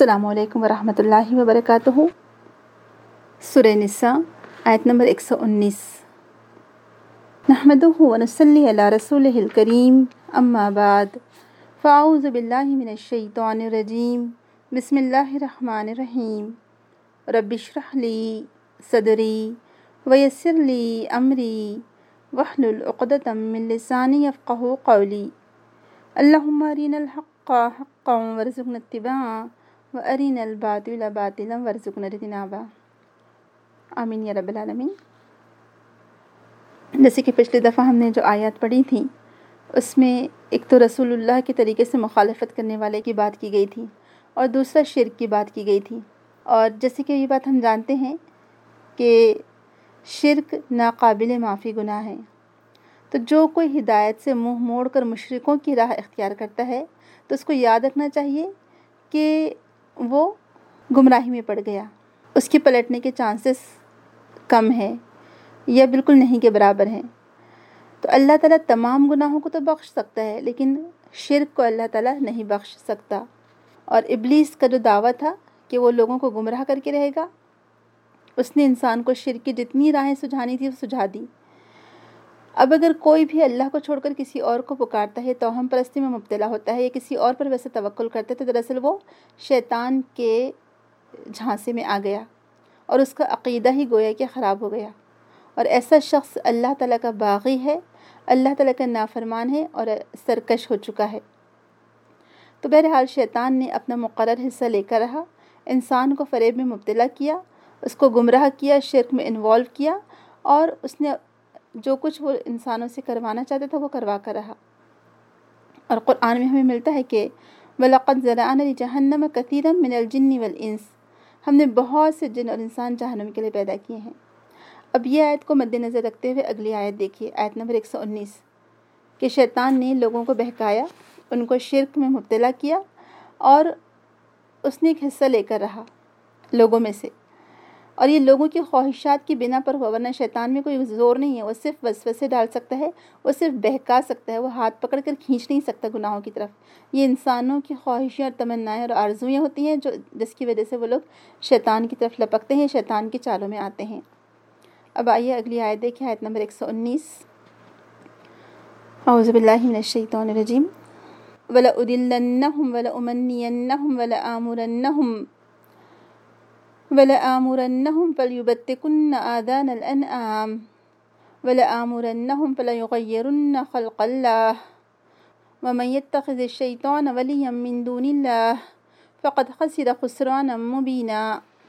السلام علیکم ورحمۃ اللہ وبرکاتہ۔ سورہ نساء آیت نمبر 119۔ نحمدہ ونصلی علی رسولہ الکریم، اما بعد، فاعوذ باللہ من الشیطان الرجیم، بسم اللہ الرحمن الرحیم۔ رب اشرح لی صدری ویسر لی امری واحلل عقدۃ من لسانی یفقہوا قولی۔ اللہم ارنا الحق حقا وارزقنا اتباعہ وارنا الباطل باطلا وارزقنا اجتنابہ۔ آمین یا رب العالمین۔ جیسے کہ پچھلی دفعہ ہم نے جو آیات پڑھی تھیں اس میں ایک تو رسول اللہ کے طریقے سے مخالفت کرنے والے کی بات کی گئی تھی اور دوسرا شرک کی بات کی گئی تھی، اور جیسے کہ یہ بات ہم جانتے ہیں کہ شرک ناقابل معافی گناہ ہے، تو جو کوئی ہدایت سے منہ موڑ کر مشرکوں کی راہ اختیار کرتا ہے تو اس کو یاد رکھنا چاہیے کہ وہ گمراہی میں پڑ گیا، اس کے پلٹنے کے چانسز کم ہیں یا بالکل نہیں کے برابر ہیں۔ تو اللہ تعالیٰ تمام گناہوں کو تو بخش سکتا ہے، لیکن شرک کو اللہ تعالیٰ نہیں بخش سکتا۔ اور ابلیس کا جو دعویٰ تھا کہ وہ لوگوں کو گمراہ کر کے رہے گا، اس نے انسان کو شرک کی جتنی راہیں سجھانی تھی وہ سجھا دی۔ اب اگر کوئی بھی اللہ کو چھوڑ کر کسی اور کو پکارتا ہے، توہم پرستی میں مبتلا ہوتا ہے یا کسی اور پر ویسے توکل کرتا ہے، تو دراصل وہ شیطان کے جھانسے میں آ گیا اور اس کا عقیدہ ہی گویا کہ خراب ہو گیا، اور ایسا شخص اللہ تعالیٰ کا باغی ہے، اللہ تعالیٰ کا نافرمان ہے اور سرکش ہو چکا ہے۔ تو بہرحال شیطان نے اپنا مقرر حصہ لے کر رہا، انسان کو فریب میں مبتلا کیا، اس کو گمراہ کیا، شرک میں انوالو کیا، اور اس نے جو کچھ وہ انسانوں سے کروانا چاہتا تھا وہ کروا کر رہا۔ اور قرآن میں ہمیں ملتا ہے کہ وَلَقَدْ ذَرَأْنَا لِجَهَنَّمَ كَثِيرًا مِنَ الْجِنِّ وَالْإِنسِ، ہم نے بہت سے جن اور انسان جہنم کے لیے پیدا کیے ہیں۔ اب یہ آیت کو مد نظر رکھتے ہوئے اگلی آیت دیکھیے، آیت نمبر 119، کہ شیطان نے لوگوں کو بہکایا، ان کو شرک میں مبتلا کیا، اور اس نے ایک حصہ لے کر رہا لوگوں میں سے، اور یہ لوگوں کی خواہشات کی بنا پر ہوا، ورنہ شیطان میں کوئی زور نہیں ہے، وہ صرف وسوسے ڈال سکتا ہے، وہ صرف بہکا سکتا ہے، وہ ہاتھ پکڑ کر کھینچ نہیں سکتا گناہوں کی طرف۔ یہ انسانوں کی خواہشیں اور تمنائیں اور آرزویاں ہوتی ہیں جس کی وجہ سے وہ لوگ شیطان کی طرف لپکتے ہیں، شیطان کی چالوں میں آتے ہیں۔ اب آئیے اگلی آیت دیکھیں، آیت نمبر 119۔ اعوذ باللہ من الشیطان الرجیم۔ وَلَأُضِلَّنَّهُمْ وَلَأُمَنِّيَنَّهُمْ وَلَآمُرَنَّهُمْ فَلْيُبَتِّكُنَّ آذَانَ الْأَنْعَامِ وَلَآمُرَنَّهُمْ فَلَيُغَيِّرُنَّ خَلْقَ اللَّهِ وَمَن يَتَّخِذِ الشَّيْطَانَ وَلِيًّا مِّن دُونِ اللَّهِ فَقَدْ خَسِرَ خُسْرَانًا مُّبِينًا۔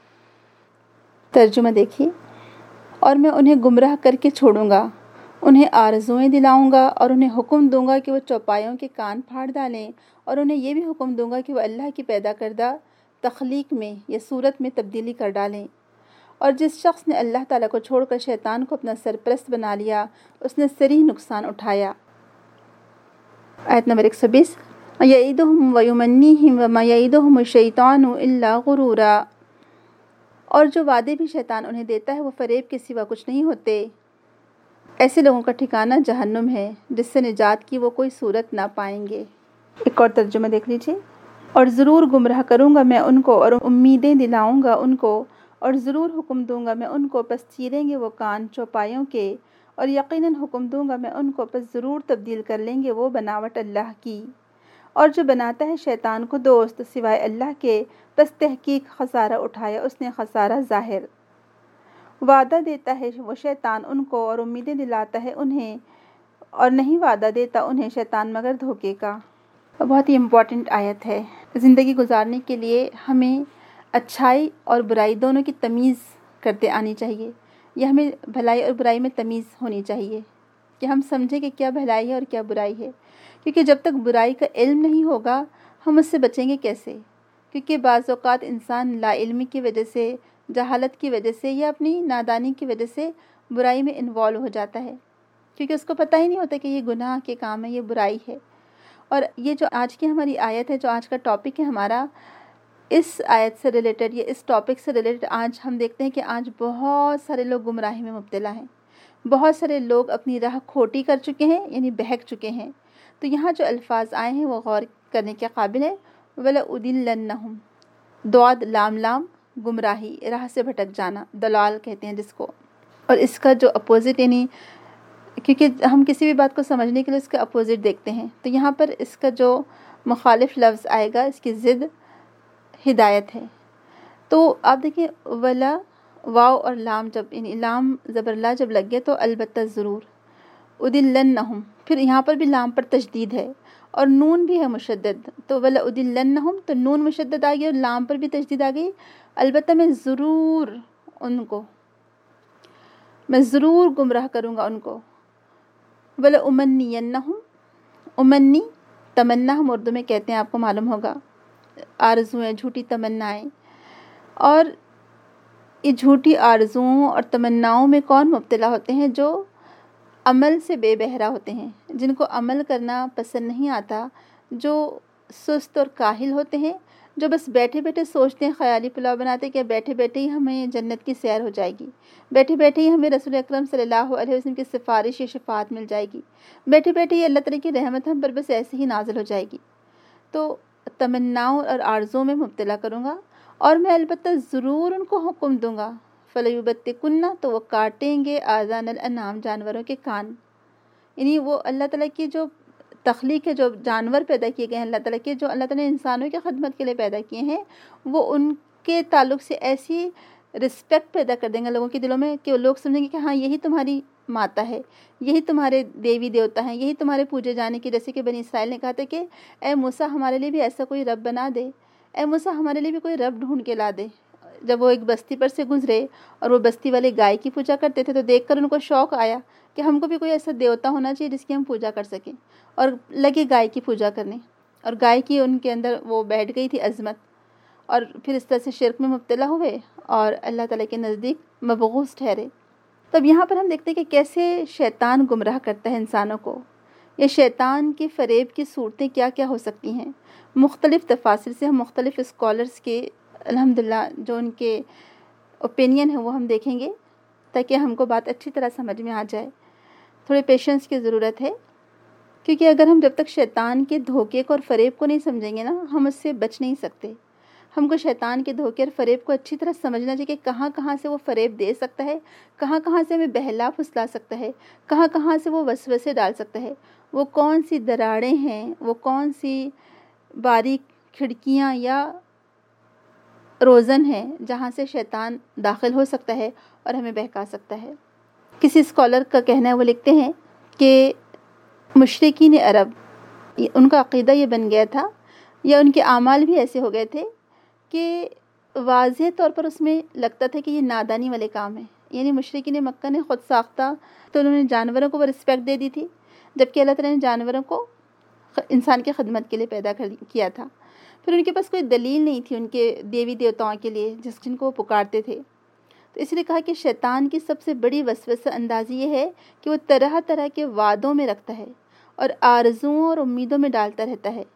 ترجمہ دیکھیے۔ اور میں انہیں گمراہ کر کے چھوڑوں گا، انہیں آرزوئیں دلاؤں گا، اور انہیں حکم دوں گا کہ وہ چوپایوں کے کان پھاڑ ڈالیں، اور انہیں یہ بھی حکم دوں گا کہ وہ اللہ کی پیدا کردہ تخلیق میں یا صورت میں تبدیلی کر ڈالیں۔ اور جس شخص نے اللہ تعالیٰ کو چھوڑ کر شیطان کو اپنا سرپرست بنا لیا، اس نے صریح نقصان اٹھایا۔ آیت نمبر 120۔ یعدہم ویمنیہم وما یعدہم الشیطان الا غرورا۔ اور جو وعدے بھی شیطان انہیں دیتا ہے وہ فریب کے سوا کچھ نہیں ہوتے۔ ایسے لوگوں کا ٹھکانہ جہنم ہے جس سے نجات کی وہ کوئی صورت نہ پائیں گے۔ ایک اور ترجمہ دیکھ لیجیے۔ اور ضرور گمراہ کروں گا میں ان کو، اور امیدیں دلاؤں گا ان کو، اور ضرور حکم دوں گا میں ان کو، پس چیریں گے وہ کان چوپایوں کے، اور یقیناً حکم دوں گا میں ان کو، پس ضرور تبدیل کر لیں گے وہ بناوٹ اللہ کی۔ اور جو بناتا ہے شیطان کو دوست سوائے اللہ کے، پس تحقیق خسارہ اٹھایا اس نے، خسارہ ظاہر۔ وعدہ دیتا ہے وہ شیطان ان کو اور امیدیں دلاتا ہے انہیں، اور نہیں وعدہ دیتا انہیں شیطان مگر دھوکے کا۔ بہت ہی امپورٹنٹ آیت ہے۔ زندگی گزارنے کے لیے ہمیں اچھائی اور برائی دونوں کی تمیز کرتے آنی چاہیے، یا ہمیں بھلائی اور برائی میں تمیز ہونی چاہیے کہ ہم سمجھیں کہ کیا بھلائی ہے اور کیا برائی ہے، کیونکہ جب تک برائی کا علم نہیں ہوگا ہم اس سے بچیں گے کیسے؟ کیونکہ بعض اوقات انسان لا علمی کی وجہ سے، جہالت کی وجہ سے، یا اپنی نادانی کی وجہ سے برائی میں انوالو ہو جاتا ہے، کیونکہ اس کو پتہ ہی نہیں ہوتا کہ یہ گناہ کے کام ہے، یہ برائی ہے۔ اور یہ جو آج کی ہماری آیت ہے، جو آج کا ٹاپک ہے ہمارا، اس آیت سے ریلیٹڈ یا اس ٹاپک سے ریلیٹڈ آج ہم دیکھتے ہیں کہ آج بہت سارے لوگ گمراہی میں مبتلا ہیں، بہت سارے لوگ اپنی راہ کھوٹی کر چکے ہیں، یعنی بہک چکے ہیں۔ تو یہاں جو الفاظ آئے ہیں وہ غور کرنے کے قابل ہے۔ وَلَأُضِلَّنَّهُمْ، دواد لام لام گمراہی، راہ سے بھٹک جانا، دلال کہتے ہیں جس کو. اور اس کا جو اپوزٹ یعنی کیونکہ ہم کسی بھی بات کو سمجھنے کے لیے اس کا اپوزٹ دیکھتے ہیں، تو یہاں پر اس کا جو مخالف لفظ آئے گا اس کی ضد ہدایت ہے. تو آپ دیکھیں ولا واو اور لام جب یعنی لام زبر لا جب لگ گیا تو البتہ ضرور، ادلنہم، پھر یہاں پر بھی لام پر تشدید ہے اور نون بھی ہے مشدد، تو ولا ادلنہم تو نون مشدد آ گئی اور لام پر بھی تشدید آ گئی. البتہ میں ضرور ان کو، میں ضرور گمراہ کروں گا ان کو. ولا امنینہم، امنی تمنا ہم اردو میں کہتے ہیں، آپ کو معلوم ہوگا، آرزویں، جھوٹی تمنائیں. اور یہ جھوٹی آرزوؤں اور تمناؤں میں کون مبتلا ہوتے ہیں؟ جو عمل سے بے بہرا ہوتے ہیں، جن کو عمل کرنا پسند نہیں آتا، جو سست اور کاہل ہوتے ہیں، جو بس بیٹھے بیٹھے سوچتے ہیں، خیالی پلاؤ بناتے کہ بیٹھے بیٹھے ہی ہمیں جنت کی سیر ہو جائے گی، بیٹھے بیٹھے ہی ہمیں رسول اکرم صلی اللہ علیہ وسلم کی سفارش یا شفاعت مل جائے گی، بیٹھے بیٹھے ہی اللہ تعالیٰ کی رحمت ہم پر بس ایسے ہی نازل ہو جائے گی. تو تمناؤں اور آرزوؤں میں مبتلا کروں گا اور میں البتہ ضرور ان کو حکم دوں گا. فَلَيُبَتِّكُنَّ، تو وہ کاٹیں گے آذان الانعام، جانوروں کے کان. یعنی وہ اللہ تعالیٰ کی جو تخلیق ہے، جو جانور پیدا کیے گئے ہیں اللہ تعالیٰ کے، جو اللہ تعالیٰ نے انسانوں کی خدمت کے لیے پیدا کیے ہیں، وہ ان کے تعلق سے ایسی رسپیکٹ پیدا کر دیں گے لوگوں کے دلوں میں کہ وہ لوگ سمجھیں گے کہ ہاں یہی تمہاری ماتا ہے، یہی تمہارے دیوی دیوتا ہیں، یہی تمہارے پوجے جانے کی. جیسے کہ بنی اسرائیل نے کہا تھا کہ اے موسیٰ ہمارے لیے بھی ایسا کوئی رب بنا دے، اے موسیٰ ہمارے لیے بھی کوئی رب ڈھونڈ کے لا دے. جب وہ ایک بستی پر سے گزرے اور وہ بستی والے گائے کی پوجا کرتے تھے تو دیکھ کر ان کو شوق آیا کہ ہم کو بھی کوئی ایسا دیوتا ہونا چاہیے جس کی ہم پوجا کر سکیں، اور لگے گائے کی پوجا کرنے. اور گائے کی ان کے اندر وہ بیٹھ گئی تھی عظمت، اور پھر اس طرح سے شرک میں مبتلا ہوئے اور اللہ تعالیٰ کے نزدیک مبغوث ٹھہرے. تب یہاں پر ہم دیکھتے ہیں کہ کیسے شیطان گمراہ کرتا ہے انسانوں کو. یہ شیطان کی فریب کی صورتیں کیا کیا ہو سکتی ہیں، مختلف تفاسیر سے ہم مختلف اسکالرز کے الحمدللہ جو ان کے اوپینین ہیں وہ ہم دیکھیں گے تاکہ ہم کو بات اچھی طرح سمجھ میں آ جائے. تھوڑے پیشنس کی ضرورت ہے، کیونکہ اگر ہم جب تک شیطان کے دھوکے کو اور فریب کو نہیں سمجھیں گے نا، ہم اس سے بچ نہیں سکتے. ہم کو شیطان کے دھوکے اور فریب کو اچھی طرح سمجھنا چاہیے کہ کہاں کہاں سے وہ فریب دے سکتا ہے، کہاں کہاں سے ہمیں بہلا پھسلا سکتا ہے، کہاں کہاں سے وہ وسوسے ڈال سکتا ہے، وہ کون سی دراڑیں ہیں، وہ کون سی باریک کھڑکیاں یا روزن ہیں جہاں سے شیطان داخل ہو سکتا ہے اور ہمیں بہکا سکتا ہے. کسی اسکالر کا کہنا ہے، وہ لکھتے ہیں کہ مشرکین عرب، ان کا عقیدہ یہ بن گیا تھا یا ان کے اعمال بھی ایسے ہو گئے تھے کہ واضح طور پر اس میں لگتا تھا کہ یہ نادانی والے کام ہیں. یعنی مشرکین مکہ نے خود ساختہ تو انہوں نے جانوروں کو وہ رسپیکٹ دے دی تھی، جبکہ اللہ تعالیٰ نے جانوروں کو انسان کی خدمت کے لیے پیدا کیا تھا. پھر ان کے پاس کوئی دلیل نہیں تھی ان کے دیوی دیوتاؤں کے لیے جن کو وہ پکارتے تھے. تو اس لیے کہا کہ شیطان کی سب سے بڑی وسوسہ اندازی یہ ہے کہ وہ طرح طرح کے وعدوں میں رکھتا ہے اور آرزوؤں اور امیدوں میں ڈالتا رہتا ہے.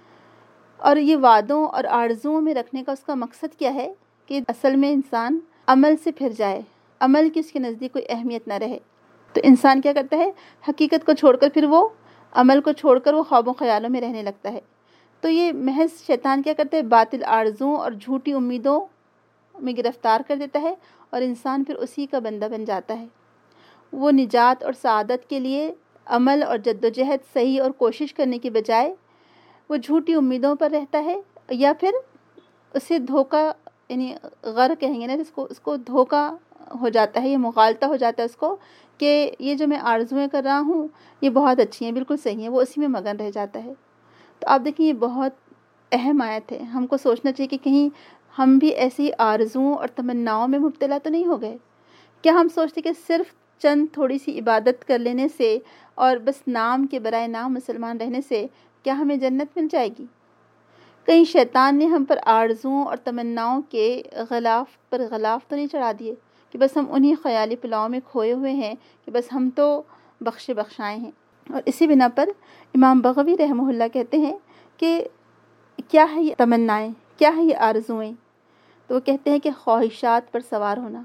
اور یہ وعدوں اور آرزوؤں میں رکھنے کا اس کا مقصد کیا ہے کہ اصل میں انسان عمل سے پھر جائے، عمل کی اس کے نزدیک کوئی اہمیت نہ رہے. تو انسان کیا کرتا ہے، حقیقت کو چھوڑ کر پھر وہ عمل کو چھوڑ کر وہ خوابوں خیالوں میں رہنے لگتا ہے. تو یہ محض شیطان کیا کرتا ہے، باطل آرزوؤں اور جھوٹی امیدوں میں گرفتار کر دیتا ہے اور انسان پھر اسی کا بندہ بن جاتا ہے. وہ نجات اور سعادت کے لیے عمل اور جد و جہد صحیح اور کوشش کرنے کی بجائے وہ جھوٹی امیدوں پر رہتا ہے، یا پھر اسے دھوکہ یعنی غر کہیں گے نا اس کو دھوکہ ہو جاتا ہے، یہ مغالطہ ہو جاتا ہے اس کو کہ یہ جو میں آرزویں کر رہا ہوں یہ بہت اچھی ہیں، بالکل صحیح ہیں، وہ اسی میں مگن رہ جاتا ہے. تو آپ دیکھیں یہ بہت اہم آیت ہے، ہم کو سوچنا چاہیے کہ کہیں ہم بھی ایسی آرزوؤں اور تمناؤں میں مبتلا تو نہیں ہو گئے. کیا ہم سوچتے کہ صرف چند تھوڑی سی عبادت کر لینے سے اور بس نام کے برائے نام مسلمان رہنے سے کیا ہمیں جنت مل جائے گی؟ کہیں شیطان نے ہم پر آرزوؤں اور تمناؤں کے غلاف پر غلاف تو نہیں چڑھا دیے کہ بس ہم انہی خیالی پلاؤں میں کھوئے ہوئے ہیں کہ بس ہم تو بخشے بخشائے ہیں. اور اسی بنا پر امام بغوی رحمہ اللہ کہتے ہیں کہ کیا ہے یہ تمنائیں، کیا ہے یہ آرزوئیں؟ تو وہ کہتے ہیں کہ خواہشات پر سوار ہونا،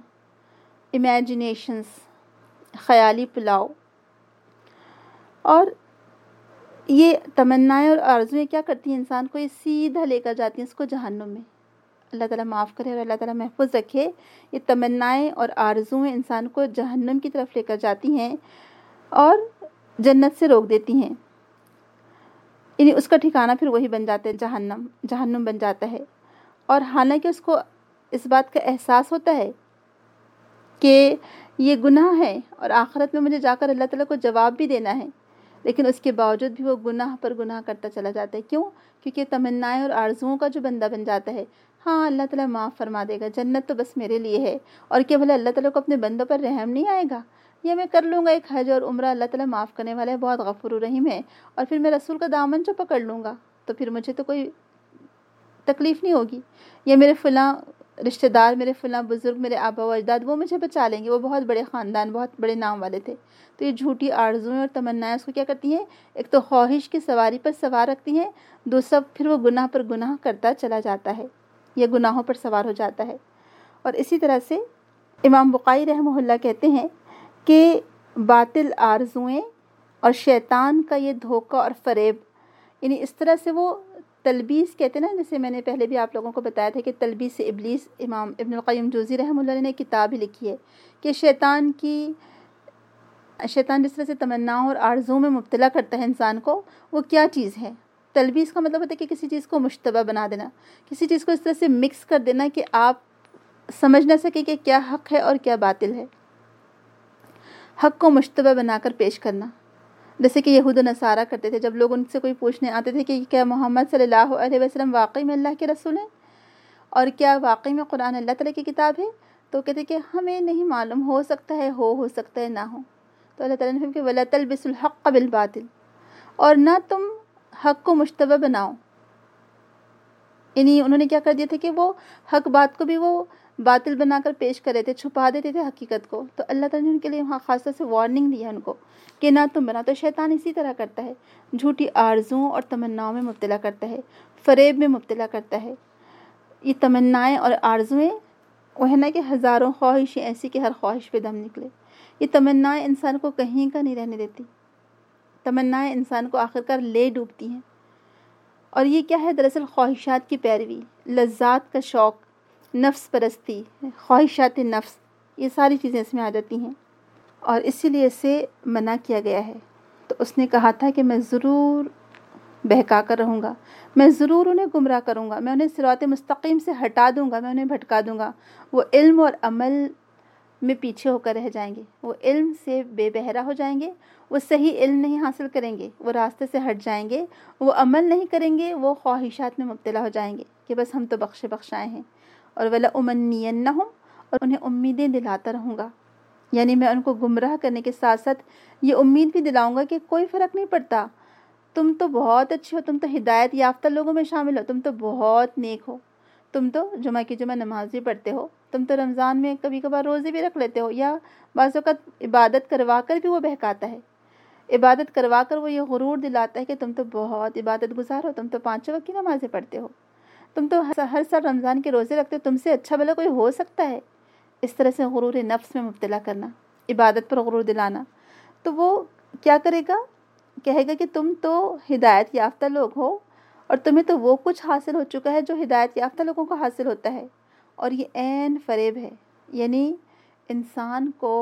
امیجنیشنز، خیالی پلاؤ. اور یہ تمنائیں اور آرزوئیں کیا کرتی ہیں، انسان کو یہ سیدھا لے کر جاتی ہیں اس کو جہنم میں. اللہ تعالیٰ معاف کرے اور اللہ تعالیٰ محفوظ رکھے، یہ تمنائیں اور آرزویں انسان کو جہنم کی طرف لے کر جاتی ہیں اور جنت سے روک دیتی ہیں، یعنی اس کا ٹھکانہ پھر وہی بن جاتا ہے، جہنم بن جاتا ہے۔ اور حالانکہ اس کو اس بات کا احساس ہوتا ہے کہ یہ گناہ ہے اور آخرت میں مجھے جا کر اللہ تعالیٰ کو جواب بھی دینا ہے، لیکن اس کے باوجود بھی وہ گناہ پر گناہ کرتا چلا جاتا ہے۔ کیوں؟ کیونکہ تمنائیں اور آرزوؤں کا جو بندہ بن جاتا ہے، ہاں اللہ تعالیٰ معاف فرما دے گا، جنت تو بس میرے لیے ہے، اور کیا بھلا اللہ تعالیٰ کو اپنے بندوں پر رحم نہیں آئے گا؟ یا میں کر لوں گا ایک حج اور عمرہ، اللہ تعالیٰ معاف کرنے والا ہے، بہت غفور الرحیم ہے، اور پھر میں رسول کا دامن جو پکڑ لوں گا تو پھر مجھے تو کوئی تکلیف نہیں ہوگی، یا میرے فلاں رشتہ دار، میرے فلاں بزرگ، میرے آبا و اجداد وہ مجھے بچا لیں گے، وہ بہت بڑے خاندان، بہت بڑے نام والے تھے۔ تو یہ جھوٹی آرزویں اور تمنائیں اس کو کیا کرتی ہیں؟ ایک تو خواہش کی سواری پر سوار رکھتی ہیں، دوسرا پھر وہ گناہ پر گناہ کرتا چلا جاتا ہے، یا گناہوں پر سوار ہو جاتا ہے۔ اور اسی طرح سے امام بقائی رحمہ اللہ کہتے ہیں کہ باطل آرزویں اور شیطان کا یہ دھوکہ اور فریب، یعنی اس طرح سے وہ تلبیس کہتے ہیں نا، جیسے میں نے پہلے بھی آپ لوگوں کو بتایا تھا کہ تلبیس ابلیس، امام ابن القیم جوزی رحمہ اللہ نے کتاب ہی لکھی ہے کہ شیطان جس طرح سے تمناؤں اور آرزوؤں میں مبتلا کرتا ہے انسان کو، وہ کیا چیز ہے۔ تلبیس کا مطلب ہوتا ہے کہ کسی چیز کو مشتبہ بنا دینا، کسی چیز کو اس طرح سے مکس کر دینا کہ آپ سمجھ نہ سکے کہ کیا حق ہے اور کیا باطل ہے، حق کو مشتبہ بنا کر پیش کرنا، جیسے کہ یہود و نصارہ کرتے تھے۔ جب لوگ ان سے کوئی پوچھنے آتے تھے کہ کیا محمد صلی اللہ علیہ وسلم واقعی میں اللہ کے رسول ہیں اور کیا واقعی میں قرآن اللہ تعالیٰ کی کتاب ہے، تو کہتے کہ ہمیں نہیں معلوم، ہو سکتا ہے ہو سکتا ہے نہ ہو۔ تو اللہ تعالیٰ نے فرمایا کہ وَلَا تَلْبِسُوا الْحَقَّ بِالْبَاطِلِ، اور نہ تم حق کو مشتبہ بناؤ، یعنی انہوں نے کیا کر دیا تھا کہ وہ حق بات کو بھی وہ باطل بنا کر پیش کر رہے تھے، چھپا دیتے تھے حقیقت کو۔ تو اللہ تعالیٰ نے ان کے لیے وہاں خاص طور سے وارننگ دی ہے ان کو کہ نہ تم بنا۔ تو شیطان اسی طرح کرتا ہے، جھوٹی آرزوؤں اور تمناؤں میں مبتلا کرتا ہے، فریب میں مبتلا کرتا ہے۔ یہ تمنائیں اور آرزویں وہ ہے نا کہ ہزاروں خواہشیں ایسی کہ ہر خواہش پہ دم نکلے، یہ تمنائیں انسان کو کہیں کا نہیں رہنے دیتی، تمنائیں انسان کو آخرکار لے ڈوبتی ہیں۔ اور یہ کیا ہے؟ دراصل خواہشات کی پیروی، لذات کا شوق، نفس پرستی، خواہشات نفس، یہ ساری چیزیں اس میں آ جاتی ہیں، اور اسی لیے اسے منع کیا گیا ہے۔ تو اس نے کہا تھا کہ میں ضرور بہکا کر رہوں گا، میں ضرور انہیں گمراہ کروں گا، میں انہیں صراط مستقیم سے ہٹا دوں گا، میں انہیں بھٹکا دوں گا۔ وہ علم اور عمل میں پیچھے ہو کر رہ جائیں گے، وہ علم سے بے بہرا ہو جائیں گے، وہ صحیح علم نہیں حاصل کریں گے، وہ راستے سے ہٹ جائیں گے، وہ عمل نہیں کریں گے، وہ خواہشات میں مبتلا ہو جائیں گے کہ بس ہم تو بخشائے ہیں۔ اور وَلَأُمَنِّيَنَّهُمْ، اور انہیں امیدیں دلاتا رہوں گا، یعنی میں ان کو گمراہ کرنے کے ساتھ ساتھ یہ امید بھی دلاؤں گا کہ کوئی فرق نہیں پڑتا، تم تو بہت اچھے ہو، تم تو ہدایت یافتہ لوگوں میں شامل ہو، تم تو بہت نیک ہو، تم تو جمعہ کی جمعہ نماز بھی پڑھتے ہو، تم تو رمضان میں کبھی کبھار روزے بھی رکھ لیتے ہو، یا بعض اوقات عبادت کروا کر بھی وہ بہکاتا ہے، عبادت کروا کر وہ یہ غرور دلاتا ہے کہ تم تو بہت عبادت گزار ہو، تم تو 5 وقت کی نمازیں پڑھتے ہو، تم تو ہر سال رمضان کے روزے رکھتے ہو، تم سے اچھا بھلا کوئی ہو سکتا ہے۔ اس طرح سے غرور نفس میں مبتلا کرنا، عبادت پر غرور دلانا، تو وہ کیا کرے گا؟ کہے گا کہ تم تو ہدایت یافتہ لوگ ہو اور تمہیں تو وہ کچھ حاصل ہو چکا ہے جو ہدایت یافتہ لوگوں کو حاصل ہوتا ہے، اور یہ عین فریب ہے، یعنی انسان کو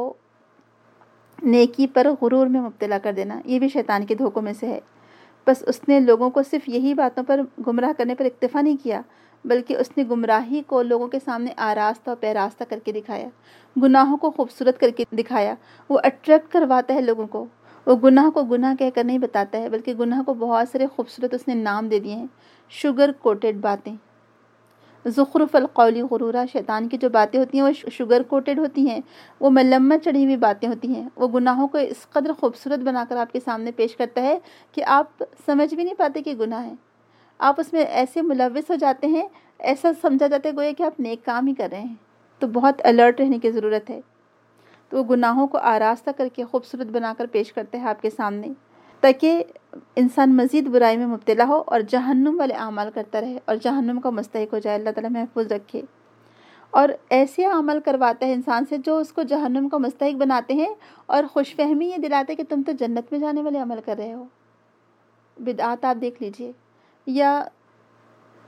نیکی پر غرور میں مبتلا کر دینا، یہ بھی شیطان کے دھوکوں میں سے ہے۔ بس اس نے لوگوں کو صرف یہی باتوں پر گمراہ کرنے پر اکتفا نہیں کیا، بلکہ اس نے گمراہی کو لوگوں کے سامنے آراستہ اور پیراستہ کر کے دکھایا، گناہوں کو خوبصورت کر کے دکھایا۔ وہ اٹریکٹ کرواتا ہے لوگوں کو، وہ گناہ کو گناہ کہہ کر نہیں بتاتا ہے، بلکہ گناہ کو بہت سارے خوبصورت اس نے نام دے دیے ہیں، شوگر کوٹڈ باتیں، زخرف القول غرورا، شیطان کی جو باتیں ہوتی ہیں وہ شوگر کوٹڈ ہوتی ہیں، وہ ملمت چڑھی ہوئی باتیں ہوتی ہیں، وہ گناہوں کو اس قدر خوبصورت بنا کر آپ کے سامنے پیش کرتا ہے کہ آپ سمجھ بھی نہیں پاتے کہ گناہ ہے، آپ اس میں ایسے ملوث ہو جاتے ہیں، ایسا سمجھا جاتا ہے گویا کہ آپ نیک کام ہی کر رہے ہیں۔ تو بہت الرٹ رہنے کی ضرورت ہے۔ تو وہ گناہوں کو آراستہ کر کے خوبصورت بنا کر پیش کرتے ہیں آپ کے سامنے، تاکہ انسان مزید برائی میں مبتلا ہو اور جہنم والے اعمال کرتا رہے اور جہنم کا مستحق ہو جائے، اللہ تعالیٰ محفوظ رکھے۔ اور ایسے عمل کرواتا ہے انسان سے جو اس کو جہنم کا مستحق بناتے ہیں، اور خوش فہمی یہ دلاتے ہیں کہ تم تو جنت میں جانے والے عمل کر رہے ہو۔ بدعات آپ دیکھ لیجئے، یا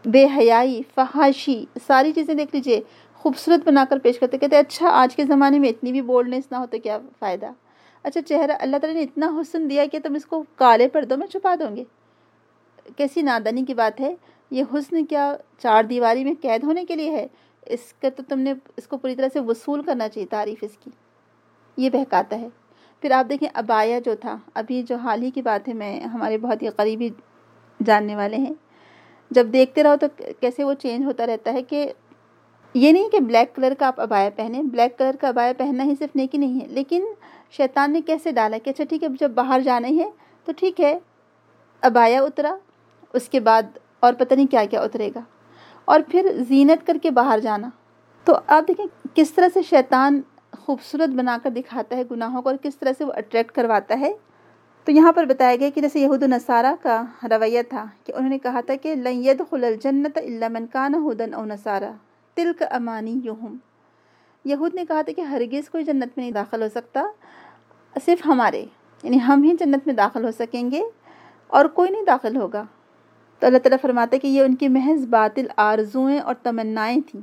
بے حیائی، فحاشی، ساری چیزیں دیکھ لیجئے خوبصورت بنا کر پیش کرتے. کہتے ہیں اچھا آج کے زمانے میں اتنی بھی بولڈنس نہ ہو تو کیا فائدہ. اچھا چہرہ اللہ تعالیٰ نے اتنا حسن دیا کہ تم اس کو کالے پردوں میں چھپا دو گے. کیسی نادانی کی بات ہے. یہ حسن کیا چار دیواری میں قید ہونے کے لیے ہے؟ اس کا تو تم نے اس کو پوری طرح سے وصول کرنا چاہیے تعریف اس کی. یہ بہکاتا ہے. پھر آپ دیکھیں ابایا جو تھا، ابھی جو حال ہی کی بات ہے، میں ہمارے بہت ہی قریبی جاننے والے ہیں، جب دیکھتے رہو تو کیسے وہ چینج ہوتا رہتا ہے. کہ یہ نہیں کہ بلیک کلر کا آپ ابایا پہنیں، بلیک کلر کا ابایا پہننا ہی صرف نیکی نہیں ہے، لیکن شیطان نے کیسے ڈالا کہ اچھا ٹھیک ہے جب باہر جانا ہے تو ٹھیک ہے ابایا اترا، اس کے بعد اور پتہ نہیں کیا کیا اترے گا، اور پھر زینت کر کے باہر جانا. تو آپ دیکھیں کس طرح سے شیطان خوبصورت بنا کر دکھاتا ہے گناہوں کو، اور کس طرح سے وہ اٹریکٹ کرواتا ہے. تو یہاں پر بتایا گیا کہ جیسے یہود و نصارہ کا رویہ تھا کہ انہوں نے کہا تھا کہ لن يدخل الجنت الا من كان هودا او نصارى تلك امانيهم. یہود نے کہا تھا کہ ہرگز کوئی جنت میں نہیں داخل ہو سکتا، صرف ہمارے، یعنی ہم ہی جنت میں داخل ہو سکیں گے اور کوئی نہیں داخل ہوگا. تو اللہ تعالیٰ فرماتا ہے کہ یہ ان کی محض باطل آرزوئیں اور تمنائیں تھیں.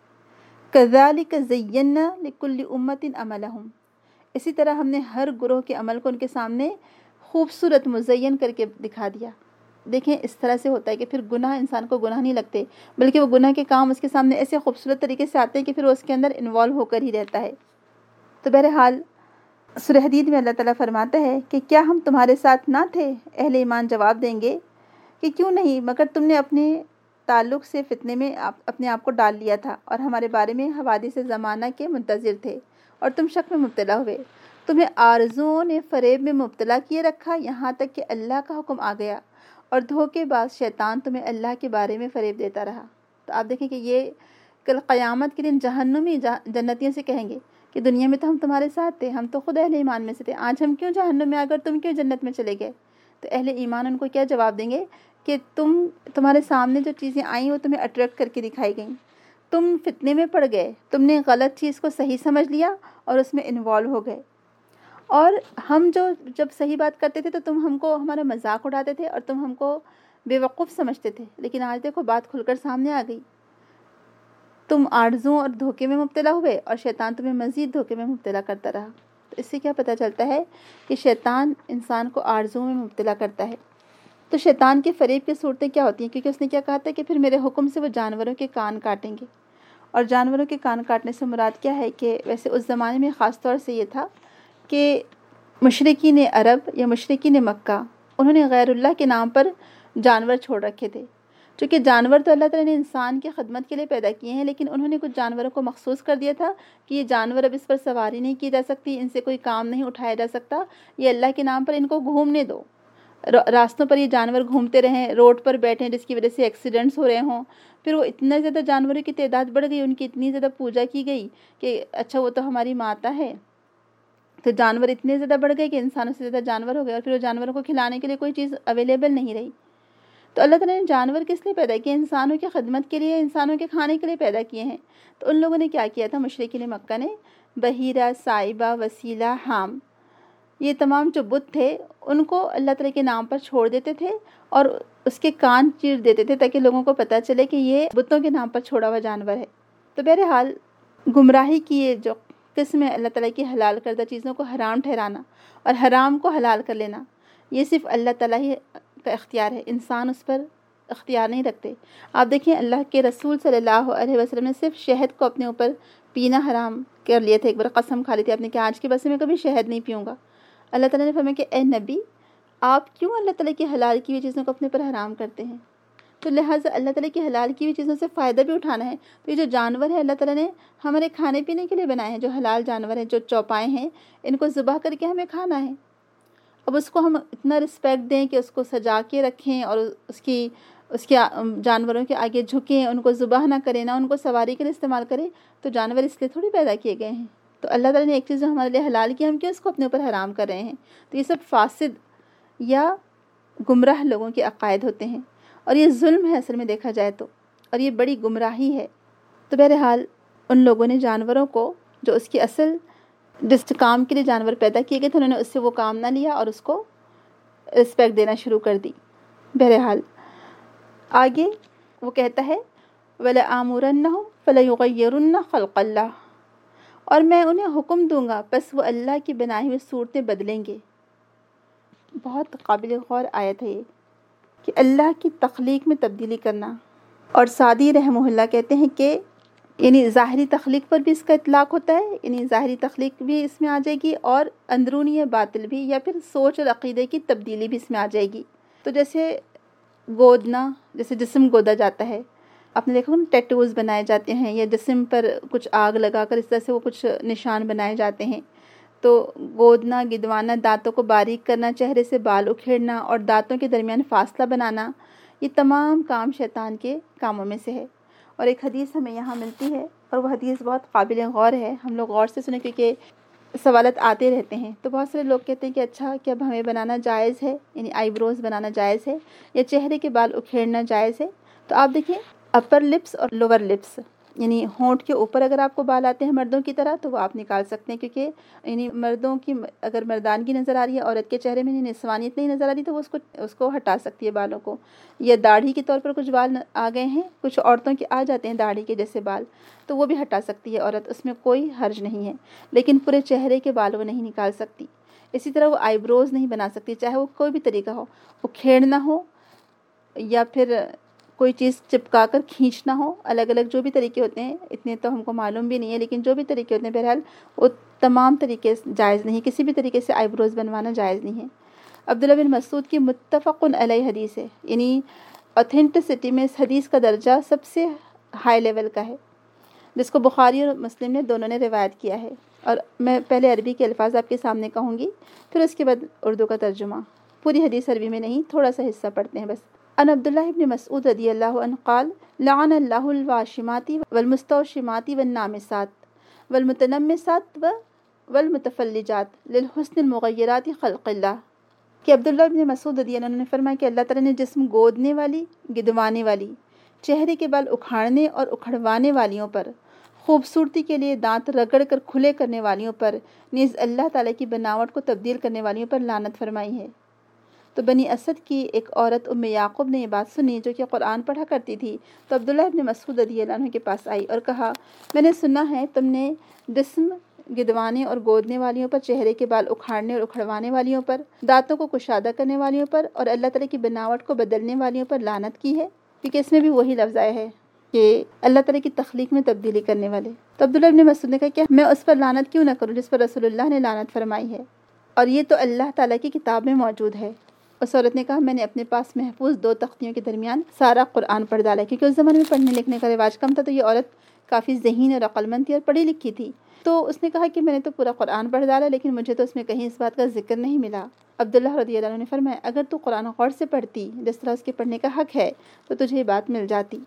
كذلك زينا لكل امة عملهم. اسی طرح ہم نے ہر گروہ کے عمل کو ان کے سامنے خوبصورت مزین کر کے دکھا دیا. دیکھیں اس طرح سے ہوتا ہے کہ پھر گناہ انسان کو گناہ نہیں لگتے، بلکہ وہ گناہ کے کام اس کے سامنے ایسے خوبصورت طریقے سے آتے ہیں کہ پھر وہ اس کے اندر انوالو ہو کر ہی رہتا ہے. تو بہرحال سورہ حدید میں اللہ تعالیٰ فرماتا ہے کہ کیا ہم تمہارے ساتھ نہ تھے؟ اہل ایمان جواب دیں گے کہ کیوں نہیں، مگر تم نے اپنے تعلق سے فتنے میں اپنے آپ کو ڈال لیا تھا اور ہمارے بارے میں حوادث زمانہ کے منتظر تھے اور تم شک میں مبتلا ہوئے. تمہیں آرزوؤں نے فریب میں مبتلا کیے رکھا یہاں تک کہ اللہ کا حکم آ گیا اور دھوکے باز شیطان تمہیں اللہ کے بارے میں فریب دیتا رہا. تو آپ دیکھیں کہ یہ کل قیامت کے دن جہنمی جنتیوں سے کہیں گے کہ دنیا میں تو ہم تمہارے ساتھ تھے، ہم تو خود اہل ایمان میں سے تھے، آج ہم کیوں جہنم میں آ کر تم کیوں جنت میں چلے گئے؟ تو اہل ایمان ان کو کیا جواب دیں گے کہ تمہارے سامنے جو چیزیں آئیں وہ تمہیں اٹریکٹ کر کے دکھائی گئیں، تم فتنے میں پڑ گئے، تم نے غلط چیز کو صحیح سمجھ لیا اور اس میں انوالو ہو گئے، اور ہم جب صحیح بات کرتے تھے تو تم ہم کو ہمارا مذاق اڑاتے تھے اور تم ہم کو بے وقوف سمجھتے تھے، لیکن آج دیکھو بات کھل کر سامنے آ گئی. تم آرزوؤں اور دھوکے میں مبتلا ہوئے اور شیطان تمہیں مزید دھوکے میں مبتلا کرتا رہا. تو اس سے کیا پتہ چلتا ہے کہ شیطان انسان کو آرزوؤں میں مبتلا کرتا ہے. تو شیطان کے فریب کی صورتیں کیا ہوتی ہیں؟ کیونکہ اس نے کیا کہا تھا کہ پھر میرے حکم سے وہ جانوروں کے کان کاٹیں گے. اور جانوروں کے کان کاٹنے سے مراد کیا ہے کہ ویسے اس زمانے میں خاص طور سے یہ تھا کہ مشرکین عرب یا مشرکین مکہ انہوں نے غیر اللہ کے نام پر جانور چھوڑ رکھے تھے. چونکہ جانور تو اللہ تعالیٰ نے انسان کی خدمت کے لیے پیدا کیے ہیں، لیکن انہوں نے کچھ جانوروں کو مخصوص کر دیا تھا کہ یہ جانور اب اس پر سواری نہیں کی جا سکتی، ان سے کوئی کام نہیں اٹھایا جا سکتا، یہ اللہ کے نام پر ان کو گھومنے دو. راستوں پر یہ جانور گھومتے رہیں، روڈ پر بیٹھیں جس کی وجہ سے ایکسیڈنٹس ہو رہے ہوں. پھر وہ اتنا زیادہ جانوروں کی تعداد بڑھ گئی، ان کی اتنی زیادہ پوجا کی گئی کہ اچھا وہ تو ہماری ماتا ہے. تو جانور اتنے زیادہ بڑھ گئے کہ انسانوں سے زیادہ جانور ہو گئے، اور پھر وہ جانوروں کو کھلانے کے لیے کوئی چیز اویلیبل نہیں رہی. تو اللہ تعالیٰ نے جانور کس لیے پیدا کیے؟ انسانوں کی خدمت کے لیے، انسانوں کے کھانے کے لیے پیدا کیے ہیں. تو ان لوگوں نے کیا کیا تھا؟ مشرکین مکہ نے بحیرہ، سائبہ، وسیلہ، حام، یہ تمام جو بت تھے ان کو اللہ تعالیٰ کے نام پر چھوڑ دیتے تھے اور اس کے کان چیر دیتے تھے تاکہ لوگوں کو پتہ چلے کہ یہ بتوں کے نام پر چھوڑا ہوا جانور ہے. تو بہرحال گمراہی کی یہ جو قسم ہے اللہ تعالیٰ کی حلال کردہ چیزوں کو حرام ٹھہرانا اور حرام کو حلال کر لینا، یہ صرف اللہ تعالیٰ ہی کا اختیار ہے، انسان اس پر اختیار نہیں رکھتے. آپ دیکھیں اللہ کے رسول صلی اللہ علیہ وسلم نے صرف شہد کو اپنے اوپر پینا حرام کر لیا تھا. ایک بار قسم کھا لی تھی آپ نے کہ آج کے بعد سے میں کبھی شہد نہیں پیوں گا. اللہ تعالیٰ نے فرمایا کہ اے نبی آپ کیوں اللہ تعالیٰ کی حلال کی ہوئی چیزوں کو اپنے پر حرام کرتے ہیں؟ تو لہٰذا اللہ تعالیٰ کی حلال کی ہوئی چیزوں سے فائدہ بھی اٹھانا ہے. تو یہ جو جانور ہے اللہ تعالیٰ نے ہمارے کھانے پینے کے لیے بنائے ہیں، جو حلال جانور ہیں، جو چوپائے ہیں، ان کو ذبح کر کے ہمیں کھانا ہے. اب اس کو ہم اتنا رسپیکٹ دیں کہ اس کو سجا کے رکھیں اور اس کے جانوروں کے آگے جھکیں، ان کو ذبح نہ کریں، نہ ان کو سواری کے لیے استعمال کریں. تو جانور اس لیے تھوڑی پیدا کیے گئے ہیں. تو اللہ تعالیٰ نے ایک چیز جو ہمارے لیے حلال کی، ہم کیوں اس کو اپنے اوپر حرام کر رہے ہیں؟ تو یہ سب فاسد یا گمراہ لوگوں کے عقائد ہوتے ہیں، اور یہ ظلم ہے اصل میں دیکھا جائے تو، اور یہ بڑی گمراہی ہے. تو بہرحال ان لوگوں نے جانوروں کو جو اس کی اصل جس کام کے لیے جانور پیدا کیے گئے تھے انہوں نے اس سے وہ کام نہ لیا اور اس کو رسپیکٹ دینا شروع کر دی. بہرحال آگے وہ کہتا ہے وَلَآمُرَنَّهُمْ فَلَيُغَيِّرُنَّ خَلْقَ اللَّهِ، اور میں انہیں حکم دوں گا پس وہ اللہ کی بنائی ہوئی صورتیں بدلیں گے۔ بہت قابل غور آیت ہے یہ کہ اللہ کی تخلیق میں تبدیلی کرنا۔ اور سعدی رحمہ اللہ کہتے ہیں کہ یعنی ظاہری تخلیق پر بھی اس کا اطلاق ہوتا ہے، یعنی ظاہری تخلیق بھی اس میں آ جائے گی، اور اندرونی باطل بھی، یا پھر سوچ اور عقیدے کی تبدیلی بھی اس میں آ جائے گی۔ تو جیسے گودنا، جیسے جسم گودا جاتا ہے، آپ نے دیکھا نا ٹیٹوز بنائے جاتے ہیں، یا جسم پر کچھ آگ لگا کر اس طرح سے وہ کچھ نشان بنائے جاتے ہیں۔ تو گودنا، گدوانا، دانتوں کو باریک کرنا، چہرے سے بال اکھیڑنا اور دانتوں کے درمیان فاصلہ بنانا، یہ تمام کام شیطان کے کاموں میں سے ہے۔ اور ایک حدیث ہمیں یہاں ملتی ہے، اور وہ حدیث بہت قابل غور ہے، ہم لوگ غور سے سنیں کیونکہ سوالات آتے رہتے ہیں۔ تو بہت سارے لوگ کہتے ہیں کہ اچھا کیا اب ہمیں بنانا جائز ہے، یعنی آئی بروز بنانا جائز ہے، یا چہرے کے بال اکھیڑنا جائز ہے؟ تو آپ دیکھیں اپر لپس اور لوور لپس، یعنی ہونٹ کے اوپر اگر آپ کو بال آتے ہیں مردوں کی طرح تو وہ آپ نکال سکتے ہیں، کیونکہ یعنی مردوں کی اگر مردانگی نظر آ رہی ہے، عورت کے چہرے میں نسوانیت نہیں نظر آ رہی، تو وہ اس کو ہٹا سکتی ہے بالوں کو۔ یا داڑھی کے طور پر کچھ بال آ گئے ہیں، کچھ عورتوں کے آ جاتے ہیں داڑھی کے جیسے بال، تو وہ بھی ہٹا سکتی ہے عورت، اس میں کوئی حرج نہیں ہے، لیکن پورے چہرے کے بال وہ نہیں نکال سکتی۔ اسی طرح وہ آئی بروز نہیں بنا سکتی، چاہے وہ کوئی بھی طریقہ ہو، وہ کھیڑنا ہو یا پھر کوئی چیز چپکا کر کھینچنا ہو، الگ الگ جو بھی طریقے ہوتے ہیں، اتنے تو ہم کو معلوم بھی نہیں ہے، لیکن جو بھی طریقے ہوتے ہیں بہرحال وہ تمام طریقے جائز نہیں، کسی بھی طریقے سے آئی بروز بنوانا جائز نہیں ہے۔ عبداللہ بن مسعود کی متفق علیہ حدیث ہے، یعنی اوتھینٹسٹی میں اس حدیث کا درجہ سب سے ہائی لیول کا ہے، جس کو بخاری اور مسلم نے دونوں نے روایت کیا ہے۔ اور میں پہلے عربی کے الفاظ آپ کے سامنے کہوں گی، پھر اس کے بعد اردو کا ترجمہ۔ پوری حدیث عربی میں نہیں، تھوڑا سا حصہ پڑھتے ہیں بس۔ ان عبداللہ ابن مسعود رضی اللہ عنہ قال لعن اللہ الواشمات والمستوشمات والنامسات والمتنمسات والمتفلجات للحسن المغیرات خلق اللہ، کہ عبداللہ ابن مسعود رضی اللہ عنہ نے فرمایا کہ اللہ تعالیٰ نے جسم گودنے والی، گدوانے والی، چہرے کے بال اکھاڑنے اور اکھڑوانے والیوں پر، خوبصورتی کے لیے دانت رگڑ کر کھلے کرنے والیوں پر، نیز اللہ تعالیٰ کی بناوٹ کو تبدیل کرنے والیوں پر لعنت فرمائی ہے۔ تو بنی اسد کی ایک عورت ام یعقوب نے یہ بات سنی، جو کہ قرآن پڑھا کرتی تھی، تو عبداللہ ابن مسعود رضی اللہ عنہ کے پاس آئی اور کہا میں نے سنا ہے تم نے جسم گدوانے اور گودنے والیوں پر، چہرے کے بال اکھاڑنے اور اکھڑوانے والیوں پر، دانتوں کو کشادہ کرنے والیوں پر اور اللہ تعالیٰ کی بناوٹ کو بدلنے والیوں پر لعنت کی ہے، کیونکہ اس میں بھی وہی لفظ آیا ہے کہ اللہ تعالیٰ کی تخلیق میں تبدیلی کرنے والے۔ تو عبداللہ ابن مسعود نے کہا کہ میں اس پر لعنت کیوں نہ کروں جس پر رسول اللہ نے لعنت فرمائی ہے، اور یہ تو اللہ تعالیٰ کی کتاب میں موجود ہے۔ اس عورت نے کہا میں نے اپنے پاس محفوظ 2 تختیوں کے درمیان سارا قرآن پڑھ ڈالا، کیونکہ اس زمانے میں پڑھنے لکھنے کا رواج کم تھا، تو یہ عورت کافی ذہین اور عقل مند تھی اور پڑھی لکھی تھی۔ تو اس نے کہا کہ میں نے تو پورا قرآن پڑھ ڈالا، لیکن مجھے تو اس میں کہیں اس بات کا ذکر نہیں ملا۔ عبداللہ رضی اللہ عنہ نے فرمایا اگر تو قرآن غور سے پڑھتی جس طرح اس کے پڑھنے کا حق ہے تو تجھے یہ بات مل جاتی۔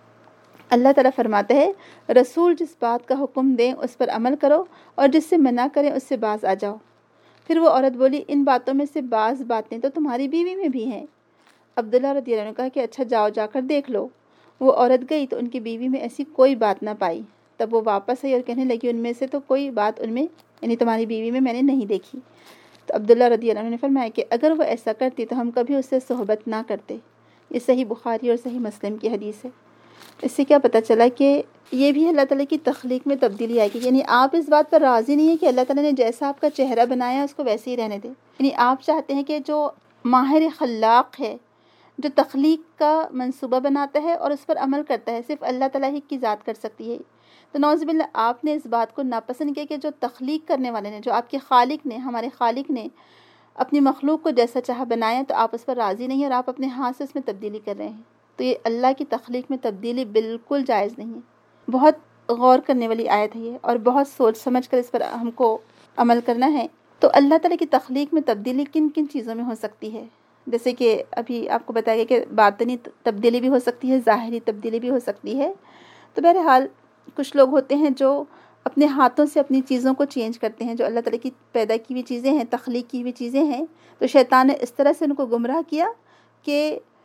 اللہ تعالیٰ فرماتا ہے رسول جس بات کا حکم دیں اس پر عمل کرو، اور جس سے منع کریں اس سے باز آ جاؤ۔ پھر وہ عورت بولی ان باتوں میں سے بعض باتیں تو تمہاری بیوی میں بھی ہیں۔ عبداللہ رضی اللہ عنہ نے کہا کہ اچھا جاؤ جا کر دیکھ لو۔ وہ عورت گئی تو ان کی بیوی میں ایسی کوئی بات نہ پائی۔ تب وہ واپس آئی اور کہنے لگی ان میں سے تو کوئی بات ان میں، یعنی تمہاری بیوی میں نے نہیں دیکھی۔ تو عبداللہ رضی اللہ عنہ نے فرمایا کہ اگر وہ ایسا کرتی تو ہم کبھی اس سے صحبت نہ کرتے۔ یہ صحیح بخاری اور صحیح مسلم کی حدیث ہے۔ اس سے کیا پتہ چلا کہ یہ بھی اللہ تعالیٰ کی تخلیق میں تبدیلی آئے گی، یعنی آپ اس بات پر راضی نہیں ہیں کہ اللہ تعالیٰ نے جیسا آپ کا چہرہ بنایا اس کو ویسے ہی رہنے دیں، یعنی آپ چاہتے ہیں کہ جو ماہر خلاق ہے، جو تخلیق کا منصوبہ بناتا ہے اور اس پر عمل کرتا ہے، صرف اللہ تعالیٰ ہی کی ذات کر سکتی ہے۔ تو نعوذ باللہ آپ نے اس بات کو ناپسند کیا کہ جو تخلیق کرنے والے نے، جو آپ کے خالق نے، ہمارے خالق نے اپنی مخلوق کو جیسا چاہا بنایا، تو آپ اس پر راضی نہیں ہیں اور آپ اپنے ہاتھ سے اس میں تبدیلی کر رہے ہیں۔ تو یہ اللہ کی تخلیق میں تبدیلی بالکل جائز نہیں ہے۔ بہت غور کرنے والی آیت ہے یہ، اور بہت سوچ سمجھ کر اس پر ہم کو عمل کرنا ہے۔ تو اللہ تعالیٰ کی تخلیق میں تبدیلی کن کن چیزوں میں ہو سکتی ہے؟ جیسے کہ ابھی آپ کو بتایا گیا کہ باطنی تبدیلی بھی ہو سکتی ہے، ظاہری تبدیلی بھی ہو سکتی ہے۔ تو بہرحال کچھ لوگ ہوتے ہیں جو اپنے ہاتھوں سے اپنی چیزوں کو چینج کرتے ہیں، جو اللہ تعالیٰ کی پیدا کی ہوئی چیزیں ہیں، تخلیق کی ہوئی چیزیں ہیں۔ تو شیطان نے اس طرح سے ان کو گمراہ کیا کہ